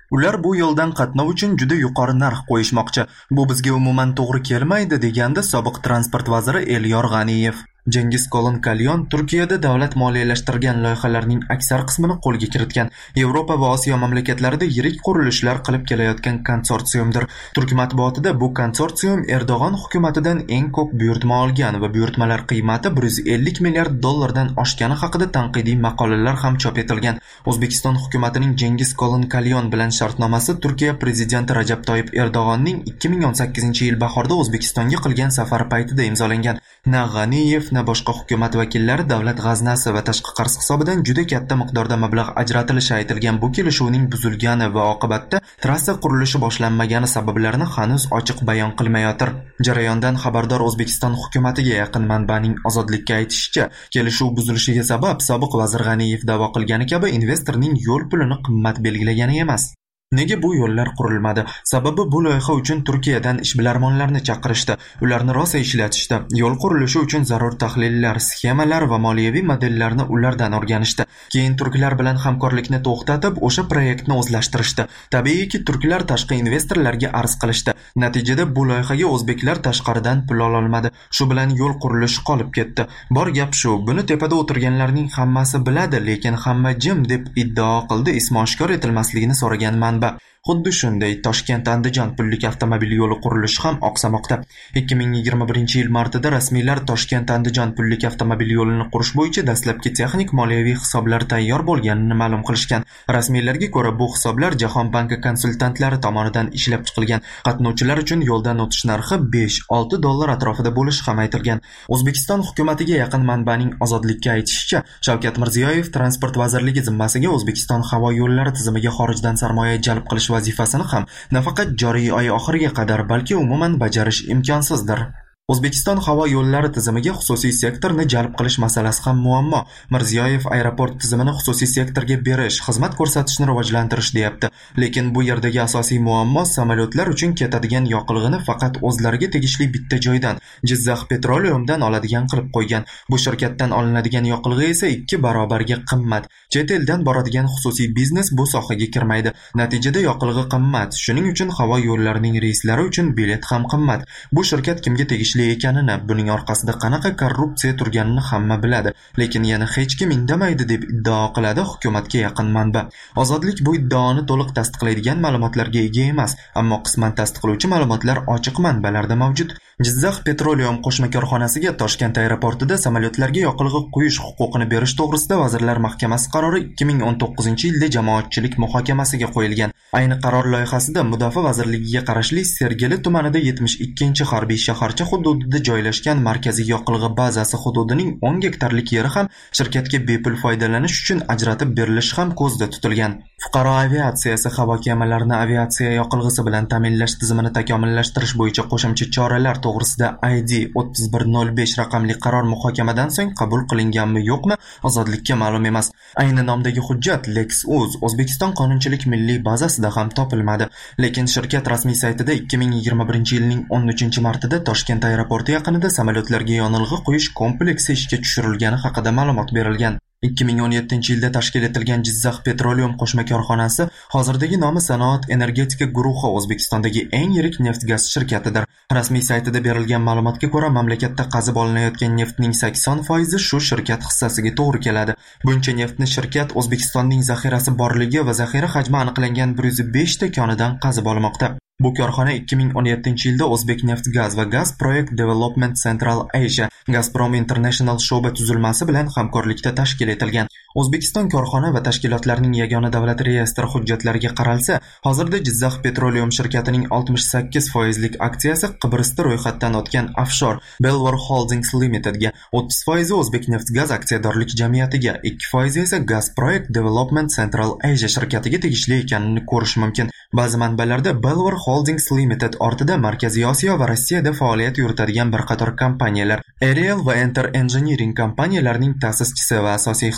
Ular bu yo'ldan qatnov uchun juda yuqori narx qo'yishmoqchi. Bu bizga umuman to'g'ri kelmaydi, degandi sobiq transport vaziri Elyor G'aniyev. Cengiz Kolon Kalyon Turkiyada davlat moliyalashtirgan loyihalarning aksar qismini qo'lga kiritgan. Yevropa va Osiyo mamlakatlarida yirik qurilishlar qilib kelayotgan konsorsiumdir. Turk matbuotida bu konsorsium Erdo'g'on hukumatidan eng ko'p buyurtma olgan va buyurtmalar qiymati bir yuz ellik milliard dollardan oshgani haqida tanqidiy maqolalar ham chop etilgan. O'zbekiston hukumatining Cengiz Kolon Kalyon bilan shartnomasi Turkiya prezidenti Rajab Toyyib Erdo'g'onning ikki ming o'n sakkizinchi yil bahorda O'zbekistonga qilgan safari paytida imzolangan. Na G'aniyev na boshqa hukumat vakillari davlat g'aznasi va tashqi qarz hisobidan juda katta miqdorda mablag' ajratilishi aytilgan bu kelishuvning buzilgani va oqibatda trassa qurilishi boshlanmagani sabablarini hanuz ochiq bayon qilmayotir. Jarayondan xabardor O'zbekiston hukumatiga yaqin manbaning Ozodlikka aytishicha, kelishuv buzilishiga sabab sobiq vazir G'aniyev da'vo qilgani kabi investorning yo'l pulini qimmat belgilagani emas. Nega bu yo'llar qurilmadi? Sababi bu loyiha uchun Turkiyadan ishbilarmonlarni chaqirishdi. Ularni rosa ishlatishdi. Yo'l qurilishi uchun zarur tahlillar, sxemalar va moliyaviy modellarni ulardan o'rganishdi. Keyin turklar bilan hamkorlikni to'xtatib, o'sha proyektni o'zlashtirishdi. Tabiiyki, turklar tashqi investorlarga arz qilishdi. Natijada bu loyihaga o'zbeklar tashqaridan pul ola olmadi. Shu bilan yo'l qurilishi qolib ketdi. Bor gap shu. Buni tepada o'tirganlarning hammasi biladi, lekin hamma jim deb iddao qildi. Ismi oshkor etilmasligini so'ragan manba. Xuddi shunday Toshkent-Andijon pullik avtomobil yo'li qurilishi ham oqsamoqda. ikki ming yigirma birinchi yil martida rasmiylar Toshkent-Andijon pullik avtomobil yo'lini qurish bo'yicha dastlabki texnik moliyaviy hisoblar tayyor bo'lganini ma'lum qilishgan. Rasmiylarga ko'ra, bu hisoblar Jahon banki konsultantlari tomonidan ishlab chiqilgan. Qatnovchilar uchun yo'ldan o'tish narxi besh olti dollar atrofida bo'lishi ham aytilgan. O'zbekiston hukumatiga yaqin manbaning Ozodlikka aytishicha, Shavkat Mirziyoyev transport vazirligi zimmasiga O'zbekiston havo yo'llari tizimiga xorijdan sarmoya jalb qilish vazifasini ham nafaqat joriy oy oxiriga qadar, balki umuman bajarish imkonsizdir. O'zbekiston havo yo'llari tizimiga xususiy sektorni jalb qilish masalasi ham muammo. Mirziyoyev aeroport tizimini xususiy sektorga berish, xizmat ko'rsatishni rivojlantirish deyapti. Lekin bu yerdagi asosiy muammo samolyotlar uchun ketadigan yoqilg'ini faqat o'zlariga tegishli bitta joydan, Jizzax Petroleumdan oladigan qilib qo'ygan. Bu shirkatdan olinadigan yoqilg'i esa ikki barobarga qimmat. Chet eldan boradigan xususiy biznes bu sohaga kirmaydi. Natijada yoqilg'i qimmat. Shuning uchun havo yo'llarining reyslari uchun bilet ham qimmat. Bu shirkat kimga tegishli ekanini, buning orqasida qanaqa korrupsiya turganini hamma biladi, lekin yana hech kim indamaydi deb iddao qiladi hukumatga yaqin manba. Ozodlik bu iddaoni to'liq tasdiqlaydigan ma'lumotlarga ega emas, ammo qisman tasdiqlovchi ma'lumotlar ochiq manbalarda mavjud. Jizzax Petroleum qo'shma korxonasiga Toshkent aeroportida samolyotlarga yoqilg'i quyish huquqini berish to'g'risida Vazirlar Mahkamasi qarori ikki ming o'n to'qqizinchi yilda jamoatchilik muhokamasiga qo'yilgan. Ayni qaror loyihasida Mudofaa vazirligiga qarashli Sergeli tumanida yetmish ikkinchi harbiy shaharcha hududida joylashgan markaziy yoqilg'i bazasi hududining o'n gektarlik yeri ham shirkatga bepul foydalanish uchun ajratib berilishi ham ko'zda tutilgan. Fuqaro aviatsiyasi havo kemalarini aviatsiya yoqilg'isi bilan ta'minlash tizimini takomillashtirish bo'yicha qo'shimcha choralar to'g'risida I D o'ttiz bir nol besh raqamli qaror muhokamadan so'ng qabul qilinganmi yo'qmi, Ozodlikka ma'lum emas. Ayni nomdagi hujjat LexUz O'zbekiston qonunchilik milliy bazasida ham topilmadi, lekin shirkat rasmiy saytida ikki ming yigirma birinchi yilning o'n uchinchi martida Toshkent aeroporti yaqinida samolyotlarga yonilg'i quyish kompleksi ishga tushirilgani haqida ma'lumot berilgan. ikki ming o'n yettinchi yilda tashkil etilgan Jizzax Petroleum qo'shma korxonasi hozirdagi nomi Sanoat energetika guruhi O'zbekistondagi eng yirik neft-gaz shirkatidir. Rasmiy saytida berilgan ma'lumotga ko'ra, mamlakatda qazib olinayotgan neftning sakson foizi shu shirkat hissasiga to'g'ri keladi. Buncha neftni shirkat O'zbekistonning zaxirasi borligi va zaxira hajmi aniqlangan bir yuz besh ta konidan qazib olmoqda. Bu korxona ikki ming o'n yettinchi yilda O'zbek Neft Gaz va Gaz Project Development Central Asia Gazprom International sho'ba tuzilmasi bilan hamkorlikda tashkil etilgan. O'zbekiston korxona va tashkilotlarining yagona davlat reyestri hujjatlariga qaralsa, hozirda Jizzax Petroleum shirkatining oltmish sakkiz foizlik aksiyasi Qibrisda ro'yxatdan o'tgan Offshore Belvoir Holdings Limitedga, o'ttiz foizi O'zbek Neft Gaz aksiyadorlik jamiyatiga, ikki foizi esa Gaz Project Development Central Asia shirkatiga tegishli ekanini ko'rish mumkin. Ba'zi manbalarda Belvoir Holdings Limited ortida Markaziy Osiyo va Rossiyada faoliyat yuritadigan bir qator kompaniyalar, Ariel va Enter Engineering kompaniyalarining ta'sischisi va asosiy hissadori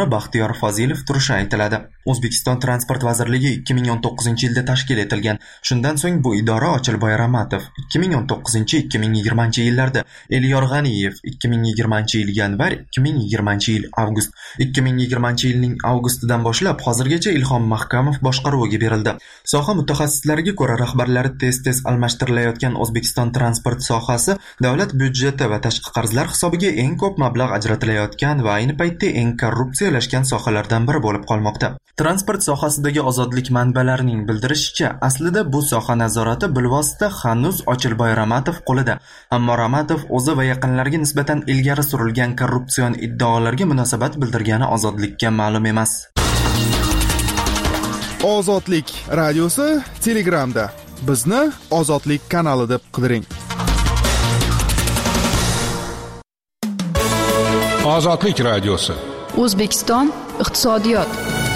amaldori Baxtiyor Fozilov turishi aytiladi. O'zbekiston Transport vazirligi ikki ming o'n to'qqizinchi yilda tashkil etilgan. Shundan so'ng bu idora Ochilboy Ramatov, ikki ming o'n to'qqizinchi ikki ming yigirmanchi yillarda Elyor G'aniyev, ikki ming yigirmanchi yil yanvar, ikki ming yigirmanchi yil avgust, ikki ming yigirmanchi yilning avgustidan boshlab hozirgacha Ilhom Mahkamov boshqaruviga berildi. Soha mutaxassislariga ko'ra, rahbarlari tez-tez almashtirilayotgan O'zbekiston transport sohasi davlat byudjeti va tashqi qarzlar hisobiga eng ko'p mablag' ajratilayotgan va ayni paytda eng korrupsiyalashgan sohalardan biri bo'lib qolmoqda. Transport sohasidagi ozodlik manbalarining bildirishicha, aslida bu soha nazorati bilvosita hanuz Ochilboy Ramatov qo'lida. Ammo Ramatov o'zi va yaqinlariga nisbatan ilgari surilgan korrupsion iddaolarga munosabat bildirgani ozodlikka ma'lum emas. Ozodlik radiosi Telegramda. Bizni Ozodlik kanali deb qidiring. Ozodlik radiosi. O'zbekiston iqtisodiyot.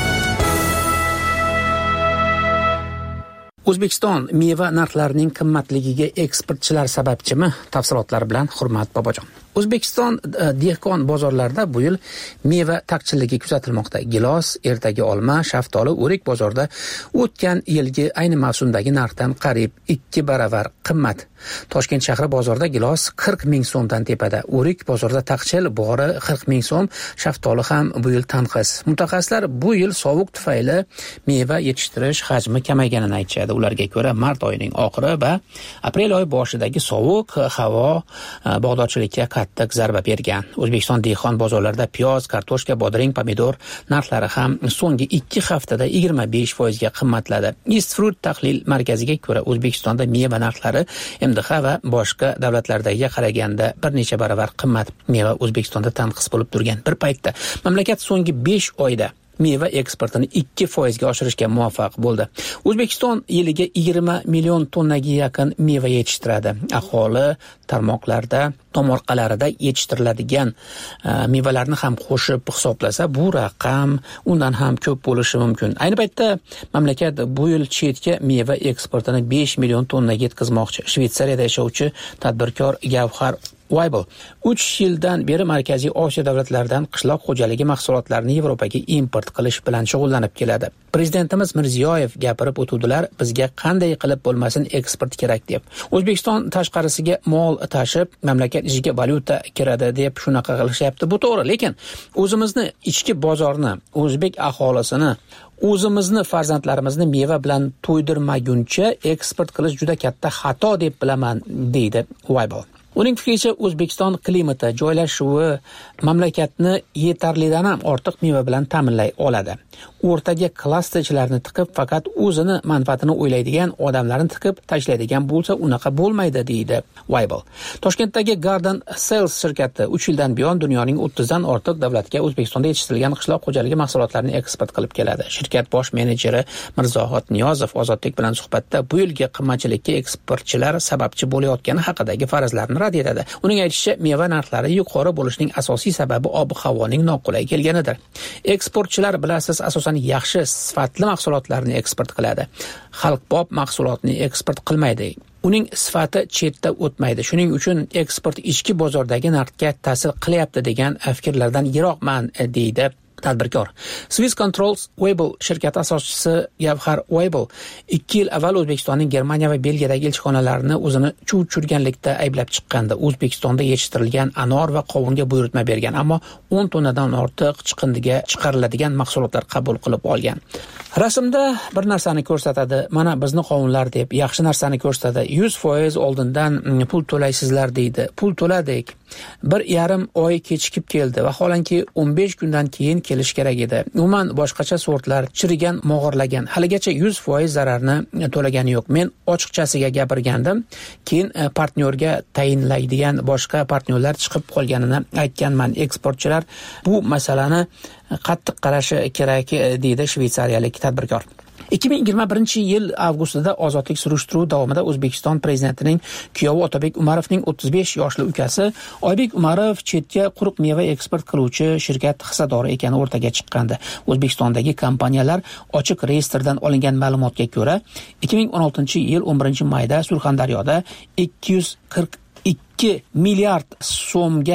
O'zbekiston meva narxlarining qimmatligiga eksportchilar sababchimi? Tafsilotlar bilan Hurmat Bobojon. O'zbekiston dehqon bozorlarida bu yil meva taqchilligi kuzatilmoqda. Gilos, ertagi olma, shaftoli, o'rik bozorda o'tgan yilgi ayni mavsumdagi narxdan qariyb ikki baravar qimmat. Toshkent shahri bozorida gilos qirq ming so'mdan tepada, o'rik bozorida taqchil bori qirq ming so'm, shaftoli ham bu yil tanqis. Mutaxassislar bu yil sovuq tufayli meva yetishtirish hajmi kamayganini aytishadi. Ularga ko'ra, mart oyining oxiri va aprel oyi boshidagi sovuq havo bog'dorchilikka qattiq zarba bergan. O'zbekiston dehqon bozorlarida piyoz, kartoshka, bodring, pomidor narxlari ham so'nggi ikki haftada yigirma besh foiz ga qimmatladi. East Fruit tahlil markaziga ko'ra, O'zbekistonda meva narxlari M D H va boshqa davlatlardagiga qaraganda bir necha baravar qimmat. Meva O'zbekistonda tanqis bo'lib turgan bir paytda mamlakat so'nggi besh oyda meva eksportini ikki foiz ga oshirishga muvaffaq bo'ldi. O'zbekiston yiliga yigirma million tonnaga yaqin meva yetishtiradi. Aholi tarmoqlarda, tomorqalarida yetishtiriladigan uh, mevalarni ham qo'shib hisoblasa, bu raqam undan ham ko'p bo'lishi mumkin. Ayni paytda mamlakat bu yil chetga meva eksportini besh million tonnaga yetkazmoqchi. Shvetsariyada yashovchi tadbirkor Gavhar Weibel uch yildan beri Markaziy Osiyo davlatlaridan qishloq xo'jaligi mahsulotlarini Yevropaga import qilish bilan shug'ullanib keladi. Prezidentimiz Mirziyoyev gapirib o'tuvdilar, bizga qanday qilib bo'lmasin eksport kerak deb. O'zbekiston tashqarisiga mol tashib, mamlakat ichiga valyuta kiradi deb shunaqa qilishyapti. Bu to'g'ri, lekin o'zimizni ichki bozorni, o'zbek aholisini, o'zimizni farzandlarimizni meva bilan to'ydirmaguncha eksport qilish juda katta xato deb bilaman, deydi Weibel. Uning fikricha, O'zbekiston klimati, joylashuvi mamlakatni yetarlidan ham ortiq meva bilan ta'minlay oladi. O'rtaga klasterchilarni tiqib, faqat o'zini manfaatini o'ylaydigan odamlarni tiqib tashlaydigan bo'lsa, unaqa bo'lmaydi, deydi Weibel. Toshkentdagi Garden Sales shirkati uch yildan buyon dunyoning o'ttizdan ortiq davlatga O'zbekistonda yetishtirilgan qishloq xo'jaligi mahsulotlarini eksport qilib keladi. Shirkat bosh menejeri Mirzohid Niyozov Ozodlik bilan suhbatda bu yilgi qimmatchilikka eksportchilar sababchi bo'layotgani haqidagi farazlarni rad etadi. Uning aytishicha, meva narxlari yuqori bo'lishining asosiy sababi ob-havoning noqulay kelganidir. Eksportchilar bilasiz, asosan yaxshi sifatli mahsulotlarni eksport qiladi. Xalqbob mahsulotni eksport qilmaydi. Uning sifati chetda o'tmaydi. Shuning uchun eksport ichki bozordagi narxga ta'sir qilyapti degan fikrlardan yiroqman, deydi tadbirkor. Swiss Controls Weibel shirkati asoschisi Gavhar Weibel ikki yil avval O'zbekistonning Germaniya va Belgiyadagi elchixonalarini o'zini chuv tushirganlikda ayblab chiqqandi. O'zbekistonda yetishtirilgan anor va qovunga buyurtma bergan, ammo o'n tonnadan ortiq chiqindiga chiqariladigan mahsulotlar qabul qilib olgan. Rasmda bir narsani ko'rsatadi, mana bizni qovunlar deb, yaxshi narsani ko'rsatadi. yuz foiz oldindan pul to'laysizlar deydi. Pul to'ladik. Bir yarim oy kechikib keldi va holanki o'n besh kundan keyin kelish kerak edi. Umuman boshqacha sortlar chirigan, mog'orlagan. Haligacha yuz foiz zararni to'lagani yo'q. Men ochiqchasiga gapirgandim. Keyin partnyorga tayinlaydigan boshqa partnyorlar chiqib qolganini aytganman. Eksportchilar bu masalani qattiq qarashi kerak, deydi shvetsariyalik tadbirkor. ikki ming yigirma birinchi yil avgustida ozodlik surishtiruvi davomida O'zbekiston prezidentining kuyovi Otabek Umarovning o'ttiz besh yoshli ukasi Oybek Umarov chetga quruq meva eksport qiluvchi shirkat hissadori ekani o'rtaga chiqqandi. O'zbekistondagi kompaniyalar ochiq reyestrdan olingan ma'lumotga ko'ra, ikki ming o'n oltinchi yil o'n birinchi mayda Surxondaryoda ikki yuz qirq ikki milliard so'mga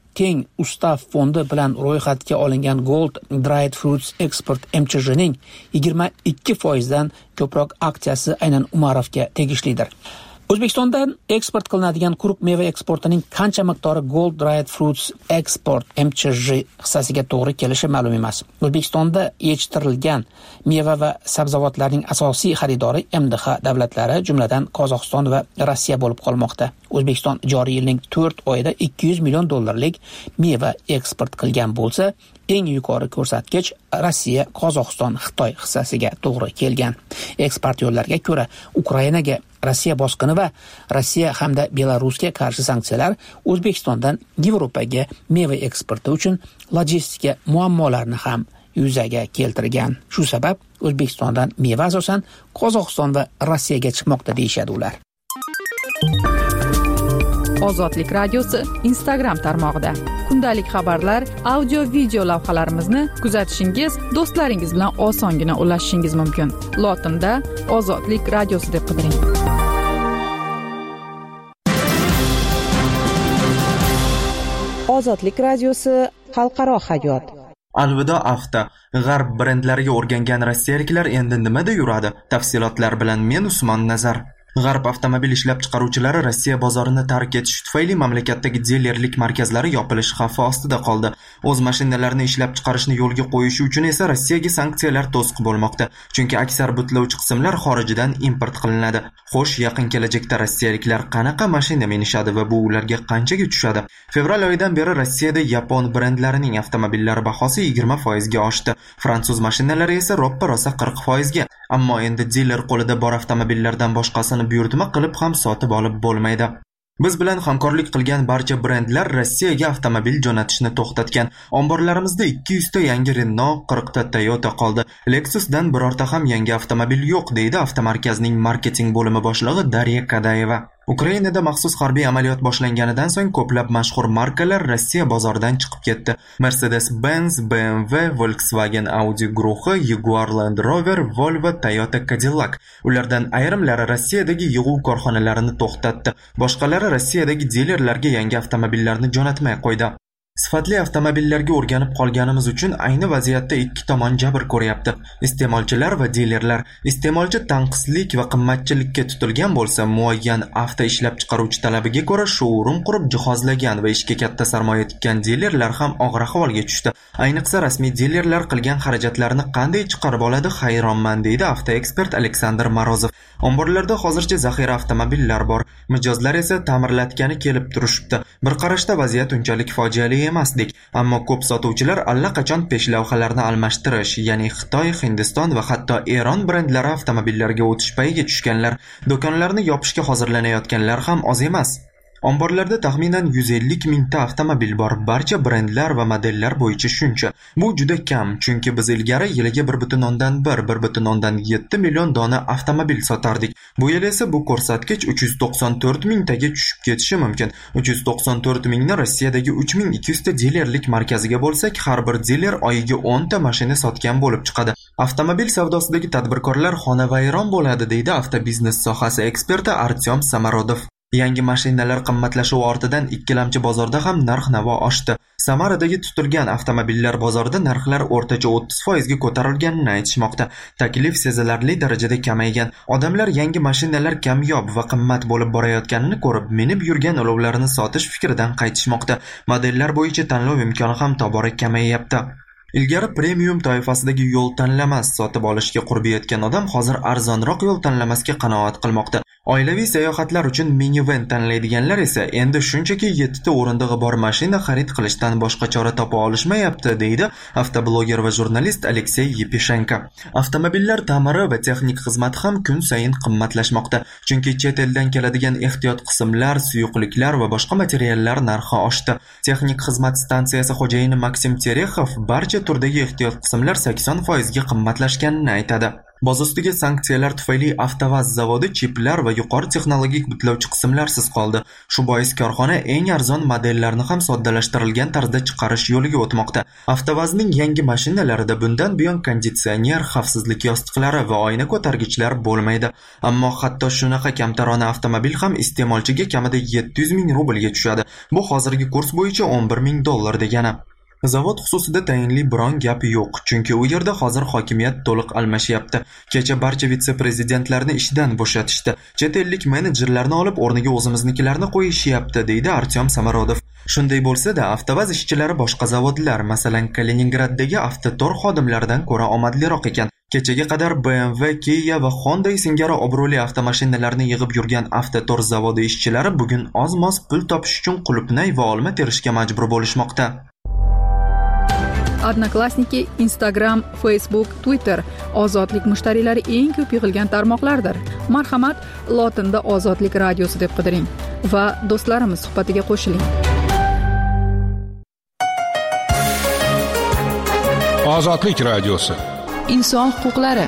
teng ustav fondi bilan ro'yxatga olingan Gold Dried Fruits Export M C J'ning yigirma ikki foizdan ko'proq aksiyasi aynan Umarovga tegishlidir. O'zbekistondan eksport qilinadigan quruq meva eksportining qancha miqdori Gold Dried Fruits Export M C J hissasiga to'g'ri kelishi ma'lum emas. O'zbekistonda yetishtirilgan meva va sabzavotlarning asosiy xaridori M D H davlatlari, jumladan Qozog'iston va Rossiya bo'lib qolmoqda. O'zbekiston joriy yilning to'rt oyida ikki yuz million dollarlik meva eksport qilgan bo'lsa, eng yuqori ko'rsatkich Rossiya, Qozog'iston, Xitoy hissasiga to'g'ri kelgan. Eksport yo'llariga ko'ra, Ukrainaga Rossiya bosqini va Rossiya hamda Belarusga qarshi sanksiyalar O'zbekistondan Yevropaga meva eksporti uchun logistika muammolarini ham yuzaga keltirgan. Shu sabab O'zbekistondan meva asosan Qozog'iston va Rossiyaga chiqmoqda deyshadi ular. Ozodlik radiosi Instagram tarmog'ida kundalik xabarlar, audio video lavhalarimizni kuzatishingiz, do'stlaringiz bilan osongina ulashishingiz mumkin. Lotinda Ozodlik radiosi deb qidiring. Ozodlik radiosi xalqaro hayot. Alvido Avto. G'arb brendlariga o'rgangan rossiyaliklar endi nimada yuradi? Tafsilotlar bilan men Usmon Nazar. G'arb avtomobil ishlab chiqaruvchilari Rossiya bozorini tark etishi tufayli mamlakatdagi dilerlik markazlari yopilish xavfi ostida qoldi. O'z mashinalarini ishlab chiqarishni yo'lga qo'yishi uchun esa Rossiyaga sanksiyalar to'siq bo'lmoqda. Chunki aksar butlovchi qismlar xorijdan import qilinadi. Xo'sh, yaqin kelajakda rossiyaliklar qanaqa mashina minishadi va bu ularga qanchaga tushadi? Fevral oyidan beri Rossiyada yapon brendlarining avtomobillari bahosi yigirma foizga oshdi. Fransuz mashinalari esa roppa-rosa qirq foizga. Ammo endi diler qo'lida bor avtomobillardan boshqasini buyurtma qilib ham sotib olib bo'lmaydi. Biz bilan hamkorlik qilgan barcha brendlar Rossiyaga avtomobil jo'natishni to'xtatgan. Omborlarimizda ikki yuz ta yangi Renault, qirq ta Toyota qoldi. Lexusdan birorta ham yangi avtomobil yo'q, deydi avtomarkazning marketing bo'limi boshlig'i Darya Kadayeva. Ukrainada maxsus harbiy amaliyot boshlanganidan so'ng ko'plab mashhur markalar Rossiya bozoridan chiqib ketdi. Mercedes-Benz, B M W, Volkswagen Audi guruhi, Jaguar Land Rover, Volvo, Toyota Cadillac. Ulardan ayrimlari Rossiyadagi yig'uv korxonalarini to'xtatdi. Boshqalari Rossiyadagi dilerlarga yangi avtomobillarni jo'natmay qo'ydi. Sifatli avtomobillarga o'rganib qolganimiz uchun ayni vaziyatda ikki tomon jabr ko'ryapti. Iste'molchilar va dilerlar. Iste'molchi tanqislik va qimmatchilikka tutilgan bo'lsa, muayyan avto ishlab chiqaruvchi talabiga ko'ra shourum qurib jihozlagan va ishga katta sarmoya tikkan dilerlar ham og'ir ahvolga tushdi. Ayniqsa rasmiy dilerlar qilgan xarajatlarni qanday chiqarib oladi, hayronman, deydi avtoekspert Aleksandr Morozov. Omborlarda hozircha zaxira avtomobillar bor, mijozlar esa ta'mirlatgani kelib turishibdi. Bir qarashda vaziyat unchalik fojiali emasdik, ammo ko'p sotuvchilar allaqachon peshlavhalarni almashtirish, ya'ni Xitoy, Hindiston va hatto Eron brendlari avtomobillariga o'tish payiga tushganlar. Do'konlarni yopishga hozirlanayotganlar ham oz emas. Omborlarda taxminan yuz ellik mingta avtomobil bor, barcha brendlar va modellar bo'yicha shuncha. Bu juda kam, chunki biz ilgari yiliga bir butun o'ndan bir, bir butun o'ndan yetti million dona avtomobil sotardik. Bu yil esa bu ko'rsatkich uch yuz to'qson to'rt mingtaga tushib ketishi mumkin. uch yuz to'qson to'rt mingni Rossiyadagi uch ming ikki yuz ta dilerlik markaziga bo'lsak, har bir diler oyiga o'n ta mashina sotgan bo'lib chiqadi. Avtomobil savdosidagi tadbirkorlar xonavayron bo'ladi, deydi avtobiznes sohasi eksperti Artyom Samarodov. Yangi mashinalar qimmatlashuvi ortidan ikkilamchi bozorda ham narx-navo oshdi. Samaradagi tutilgan avtomobillar bozorida narxlar o'rtacha o'ttiz foizga ko'tarilganini aytishmoqda. Taklif sezilarli darajada kamaygan. Odamlar yangi mashinalar kamyob va qimmat bo'lib borayotganini ko'rib, minib yurgan olovlarini sotish fikridan qaytishmoqda. Modellar bo'yicha tanlov imkoni ham tobora kamayyapti. Ilgari premium toifasidagi yo'l tanlamas sotib olishga qurbi yetgan odam hozir arzonroq yo'l tanlamasga qanoat qilmoqda. Oilaviy sayohatlar uchun minivan tanlaydiganlar esa endi shunchaki yetti ta o'rindig'i bor mashina xarid qilishdan boshqa chora topa olishmayapti, deydi avtobloger va jurnalist Aleksey Yepishenko. Avtomobillar ta'miri va texnik xizmati ham kun sayin qimmatlashmoqda, chunki chet eldan keladigan ehtiyot qismlar, suyuqliklar va boshqa materiallar narxi oshdi. Texnik xizmat stansiyasi xo'jayini Maksim Terexov barcha turdagi ehtiyot qismlar sakson foizga qimmatlashganini aytadi. Boz ustiga sanksiyalar tufayli Avtovaz zavodi chiplar va yuqori texnologik butlovchi qismlarsiz qoldi. Shu bois korxona eng arzon modellarni ham soddalashtirilgan tarzda chiqarish yo'liga o'tmoqda. Avtovazning yangi mashinalarida bundan buyon konditsioner, xavfsizlik yostiqlari va oyna ko'targichlar bo'lmaydi. Ammo hatto shunaqa kamtarona avtomobil ham iste'molchiga kamida yetti yuz ming rublga tushadi. Bu hozirgi kurs bo'yicha o'n bir ming dollar degani. Zavod xususida tayinli biron gap yo'q, chunki u yerda hozir hokimiyat to'liq almashyapti. Kecha barcha vitse-prezidentlarni ishdan bo'shatishdi. Chet ellik menejerlarni olib o'rniga o'zimiznikilarni qo'yishyapti, deydi Artyom Samarodov. Shunday bo'lsa-da, Avtovaz ishchilari boshqa zavodlar, masalan, Kaliningraddagi Avtotor xodimlaridan ko'ra omadliroq ekan. Kechaga qadar B M W, Kia va Honda singari obro'li avtomashinalarni yig'ib yurgan Avtotor zavodi ishchilari bugun oz-moz pul topish uchun qulupnay va olma terishga majbur bo'lishmoqda. Odnoklassniki, Instagram, Facebook, Twitter ozodlik mushtariylari eng ko'p yig'ilgan tarmoqlardir. Marhamat, lotinda Ozodlik radiosi deb qidiring va do'stlarimiz suhbatiga qo'shiling. Ozodlik radiosi. Inson huquqlari.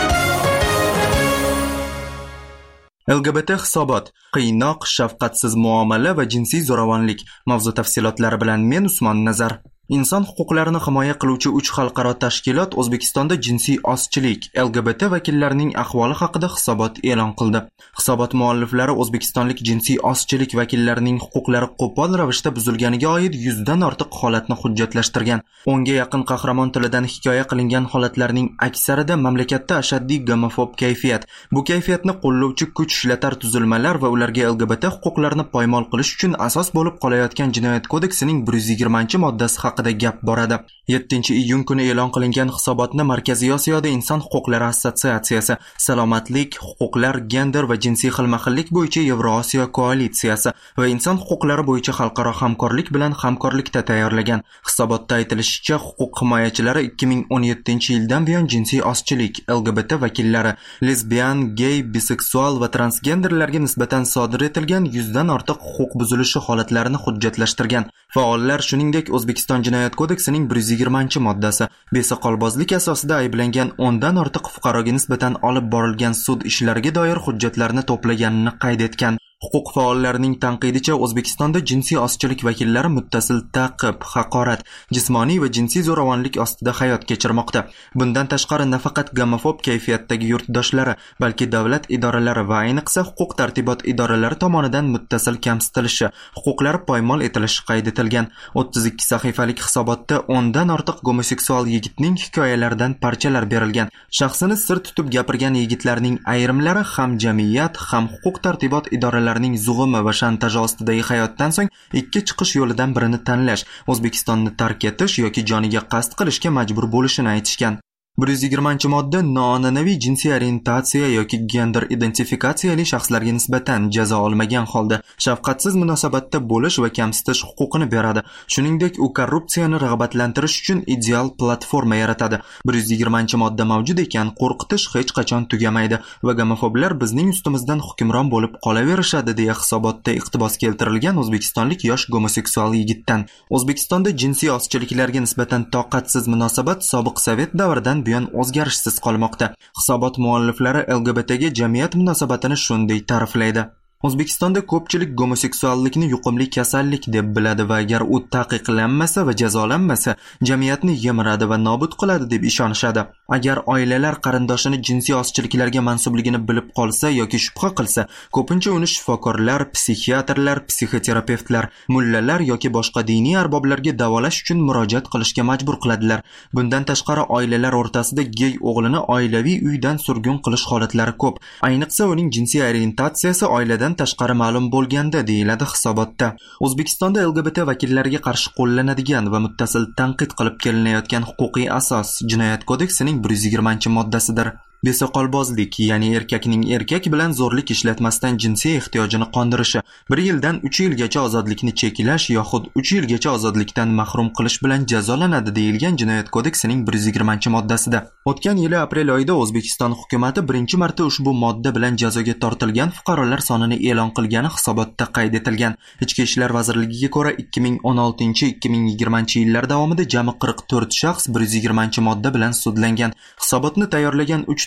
L G B T hisobot, qiynoq, shafqatsiz muomala va jinsiy zo'ravonlik mavzu tafsilotlari bilan men Usmon Nazar. Inson huquqlarini himoya qiluvchi uch xalqaro tashkilot O'zbekistonda jinsiy ozchilik, L G B T vakillarining ahvoli haqida hisobot e'lon qildi. Hisobot mualliflari O'zbekistonlik jinsiy ozchilik vakillarining huquqlari qo'pol ravishda buzilganiga oid yuzdan ortiq holatni hujjatlashtirgan. O'nga yaqin qahramon tilidan hikoya qilingan holatlarning aksarida mamlakatda ashaddiy gomofob kayfiyat, bu kayfiyatni qo'llovchi kuch ishlatar tuzilmalar va ularga L G B T huquqlarini poymol qilish uchun asos bo'lib qolayotgan Jinoyat kodeksining bir yuz yigirmanchi moddasi haqida gap boradi. yettinchi iyun kuni e'lon qilingan hisobotni Markaziy Osiyoda Inson huquqlari assotsiatsiyasi, Salomatlik, huquqlar, gender va jinsiy xilma-xillik bo'yicha Yevrosiyo koalitsiyasi va inson huquqlari bo'yicha xalqaro hamkorlik bilan hamkorlikda tayyorlagan. Hisobotda aytilishicha, huquq himoyachilari ikki ming o'n yettinchi yildan buyon jinsiy ozchilik, L G B T vakillari, lesbian, gay, biseksual va transgenderlarga nisbatan sodir etilgan yuzdan ortiq huquq buzilishi holatlarini hujjatlashtirgan. Faollar shuningdek O'zbekiston Jinoyat kodeksining bir yuz yigirmanchi moddasi, besoqolbozlik asosida ayblangan o'ndan ortiq fuqaroga nisbatan olib borilgan sud ishlariga doir hujjatlarni to'plaganini qayd etgan. Huquq faollarining tanqidicha, O'zbekistonda jinsiy ozchilik vakillari muttasil ta'qib, haqorat, jismoniy va jinsiy zo'ravonlik ostida hayot kechirmoqda. Bundan tashqari nafaqat gomofob kayfiyatdagi yurtdoshlari, balki davlat idoralari va ayniqsa huquq tartibot idoralari tomonidan muttasil kamsitilishi, huquqlari poymol etilishi qayd etilgan. o'ttiz ikki sahifalik hisobotda o'ndan ortiq gomoseksual yigitning hikoyalaridan parchalar berilgan. Shaxsini sir tutib gapirgan yigitlarning ayrimlari ham jamiyat, ham huquq tartibot idoralari zug'umi va shantaj ostidagi hayotdan so'ng ikki chiqish yo'lidan birini tanlash, O'zbekistonni tark etish yoki joniga qasd qilishga majbur bo'lishini aytishgan. bir yuz yigirmanchi modda noan'anaviy jinsiy orientatsiya yoki gender identifikatsiyali shaxslarga nisbatan jazo olmagan holda shafqatsiz munosabatda bo'lish va kamsitish huquqini beradi. Shuningdek, u korrupsiyani rag'batlantirish uchun ideal platforma yaratadi. bir yuz yigirmanchi modda mavjud ekan, qo'rqitish hech qachon tugamaydi va gomofoblar bizning ustimizdan hukmron bo'lib qolaverishadi, deya hisobotda iqtibos keltirilgan o'zbekistonlik yosh gomoseksual yigitdan. O'zbekistonda jinsiy ozchiliklarga nisbatan toqatsiz munosabat sobiq Sovet davridan buyon o'zgarishsiz qolmoqda. Hisobot mualliflari L G B T ga jamiyat munosabatini shunday ta'riflaydi. O'zbekistonda ko'pchilik gomoseksuallikni yuqumli kasallik deb biladi va agar u taqiqlanmasa va jazolanmasa, jamiyatni yemiradi va nobud qiladi deb ishonishadi. Agar oilalar qarindoshini jinsiy ozchiliklarga mansubligini bilib qolsa yoki shubha qilsa, ko'pincha uni shifokorlar, psixiatrlar, psixoterapevtlar, mullalar yoki boshqa diniy arboblarga davolash uchun murojaat qilishga majbur qiladilar. Bundan tashqari, oilalar o'rtasida gey o'g'lini oilaviy uydan surgun qilish holatlari ko'p. Ayniqsa uning jinsiy orientatsiyasi oiladan tashqari ma'lum bo'lganda, deyiladi hisobotda. O'zbekistonda L G B T vakillariga qarshi qo'llanadigan va muttasil tanqid qilib kelinayotgan huquqiy asos Jinoyat kodeksining bir yuz yigirmanchi moddasidir. Besoqolbozlik, ya'ni erkakning erkak bilan zo'rlik ishlatmasdan jinsiy ehtiyojini qondirishi, bir yildan uch yilgacha ozodlikni cheklash yoxud uch yilgacha ozodlikdan mahrum qilish bilan jazolanadi, deyilgan Jinoyat kodeksining bir yuz yigirmanchi moddasida. O'tgan yili aprel oyida O'zbekiston hukumatı birinchi marta ushbu modda bilan jazoga tortilgan fuqarolar sonini e'lon qilgani hisobotda qayd etilgan. Ichki ishlar vazirligiga ko'ra ikki ming o'n oltinchi ikki ming yigirmanchi yillar davomida jami qirq to'rt shaxs bir yuz yigirmanchi modda bilan sudlangan. Hisobotni tayyorlagan uch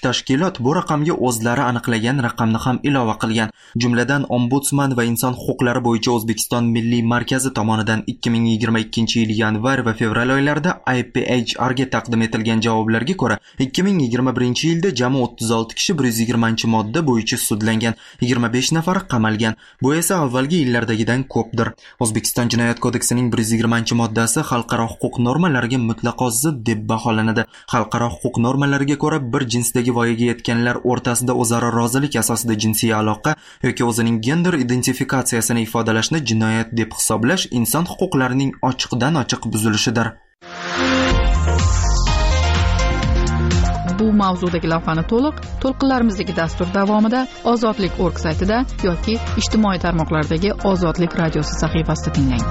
tashkilot bu raqamga o'zlari aniqlagan raqamni ham ilova qilgan. Jumladan, Ombudsman va inson huquqlari bo'yicha O'zbekiston Milliy markazi tomonidan ikki ming yigirma ikkinchi yil yanvar va fevral oylarida I P H R ga taqdim etilgan javoblarga ko'ra, ikki ming yigirma birinchi yilda jami o'ttiz olti kishi bir yuz yigirmanchi modda bo'yicha sudlangan, yigirma besh nafar qamalgan. Bu esa avvalgi yillardagidan ko'pdir. O'zbekiston Jinoyat kodeksining bir yuz yigirmanchi moddasi xalqaro huquq normalariga mutlaqo zid deb baholanadi. Xalqaro huquq normalariga ko'ra, bir jinsdagi voyaga yetganlar o'rtasida o'zaro rozilik asosida jinsiy aloqa yoki o'zining gender identifikatsiyasini ifodalashni jinoyat deb hisoblash inson huquqlarining ochiqdan ochiq buzilishidir. Bu mavzudagi lavhani to'liq to'lqinlarimizdagi dastur davomida ozodlik nokta org saytida yoki ijtimoiy tarmoqlardagi Ozodlik radiosi sahifasida tinglang.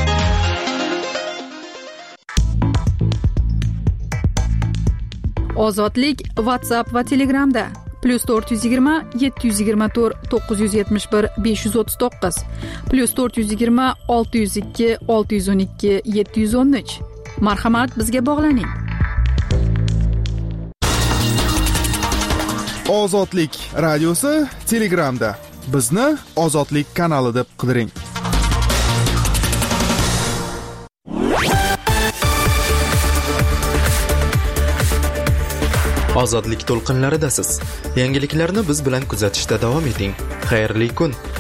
Ozodlik WhatsApp va Telegramda plus to'rt yuz yigirma yetti yuz yigirma to'rt to'qqiz yuz yetmish bir besh yuz o'ttiz to'qqiz plus to'rt yuz yigirma olti yuz ikki olti yuz o'n ikki yetti yuz o'n uch. Marhamat, bizga bog'laning. Ozodlik radiosi Telegramda. Bizni Ozodlik kanali deb qidiring. Ozodlik to'lqinlaridasiz. Yangiliklarni biz bilan kuzatishda davom eting. Xayrli kun.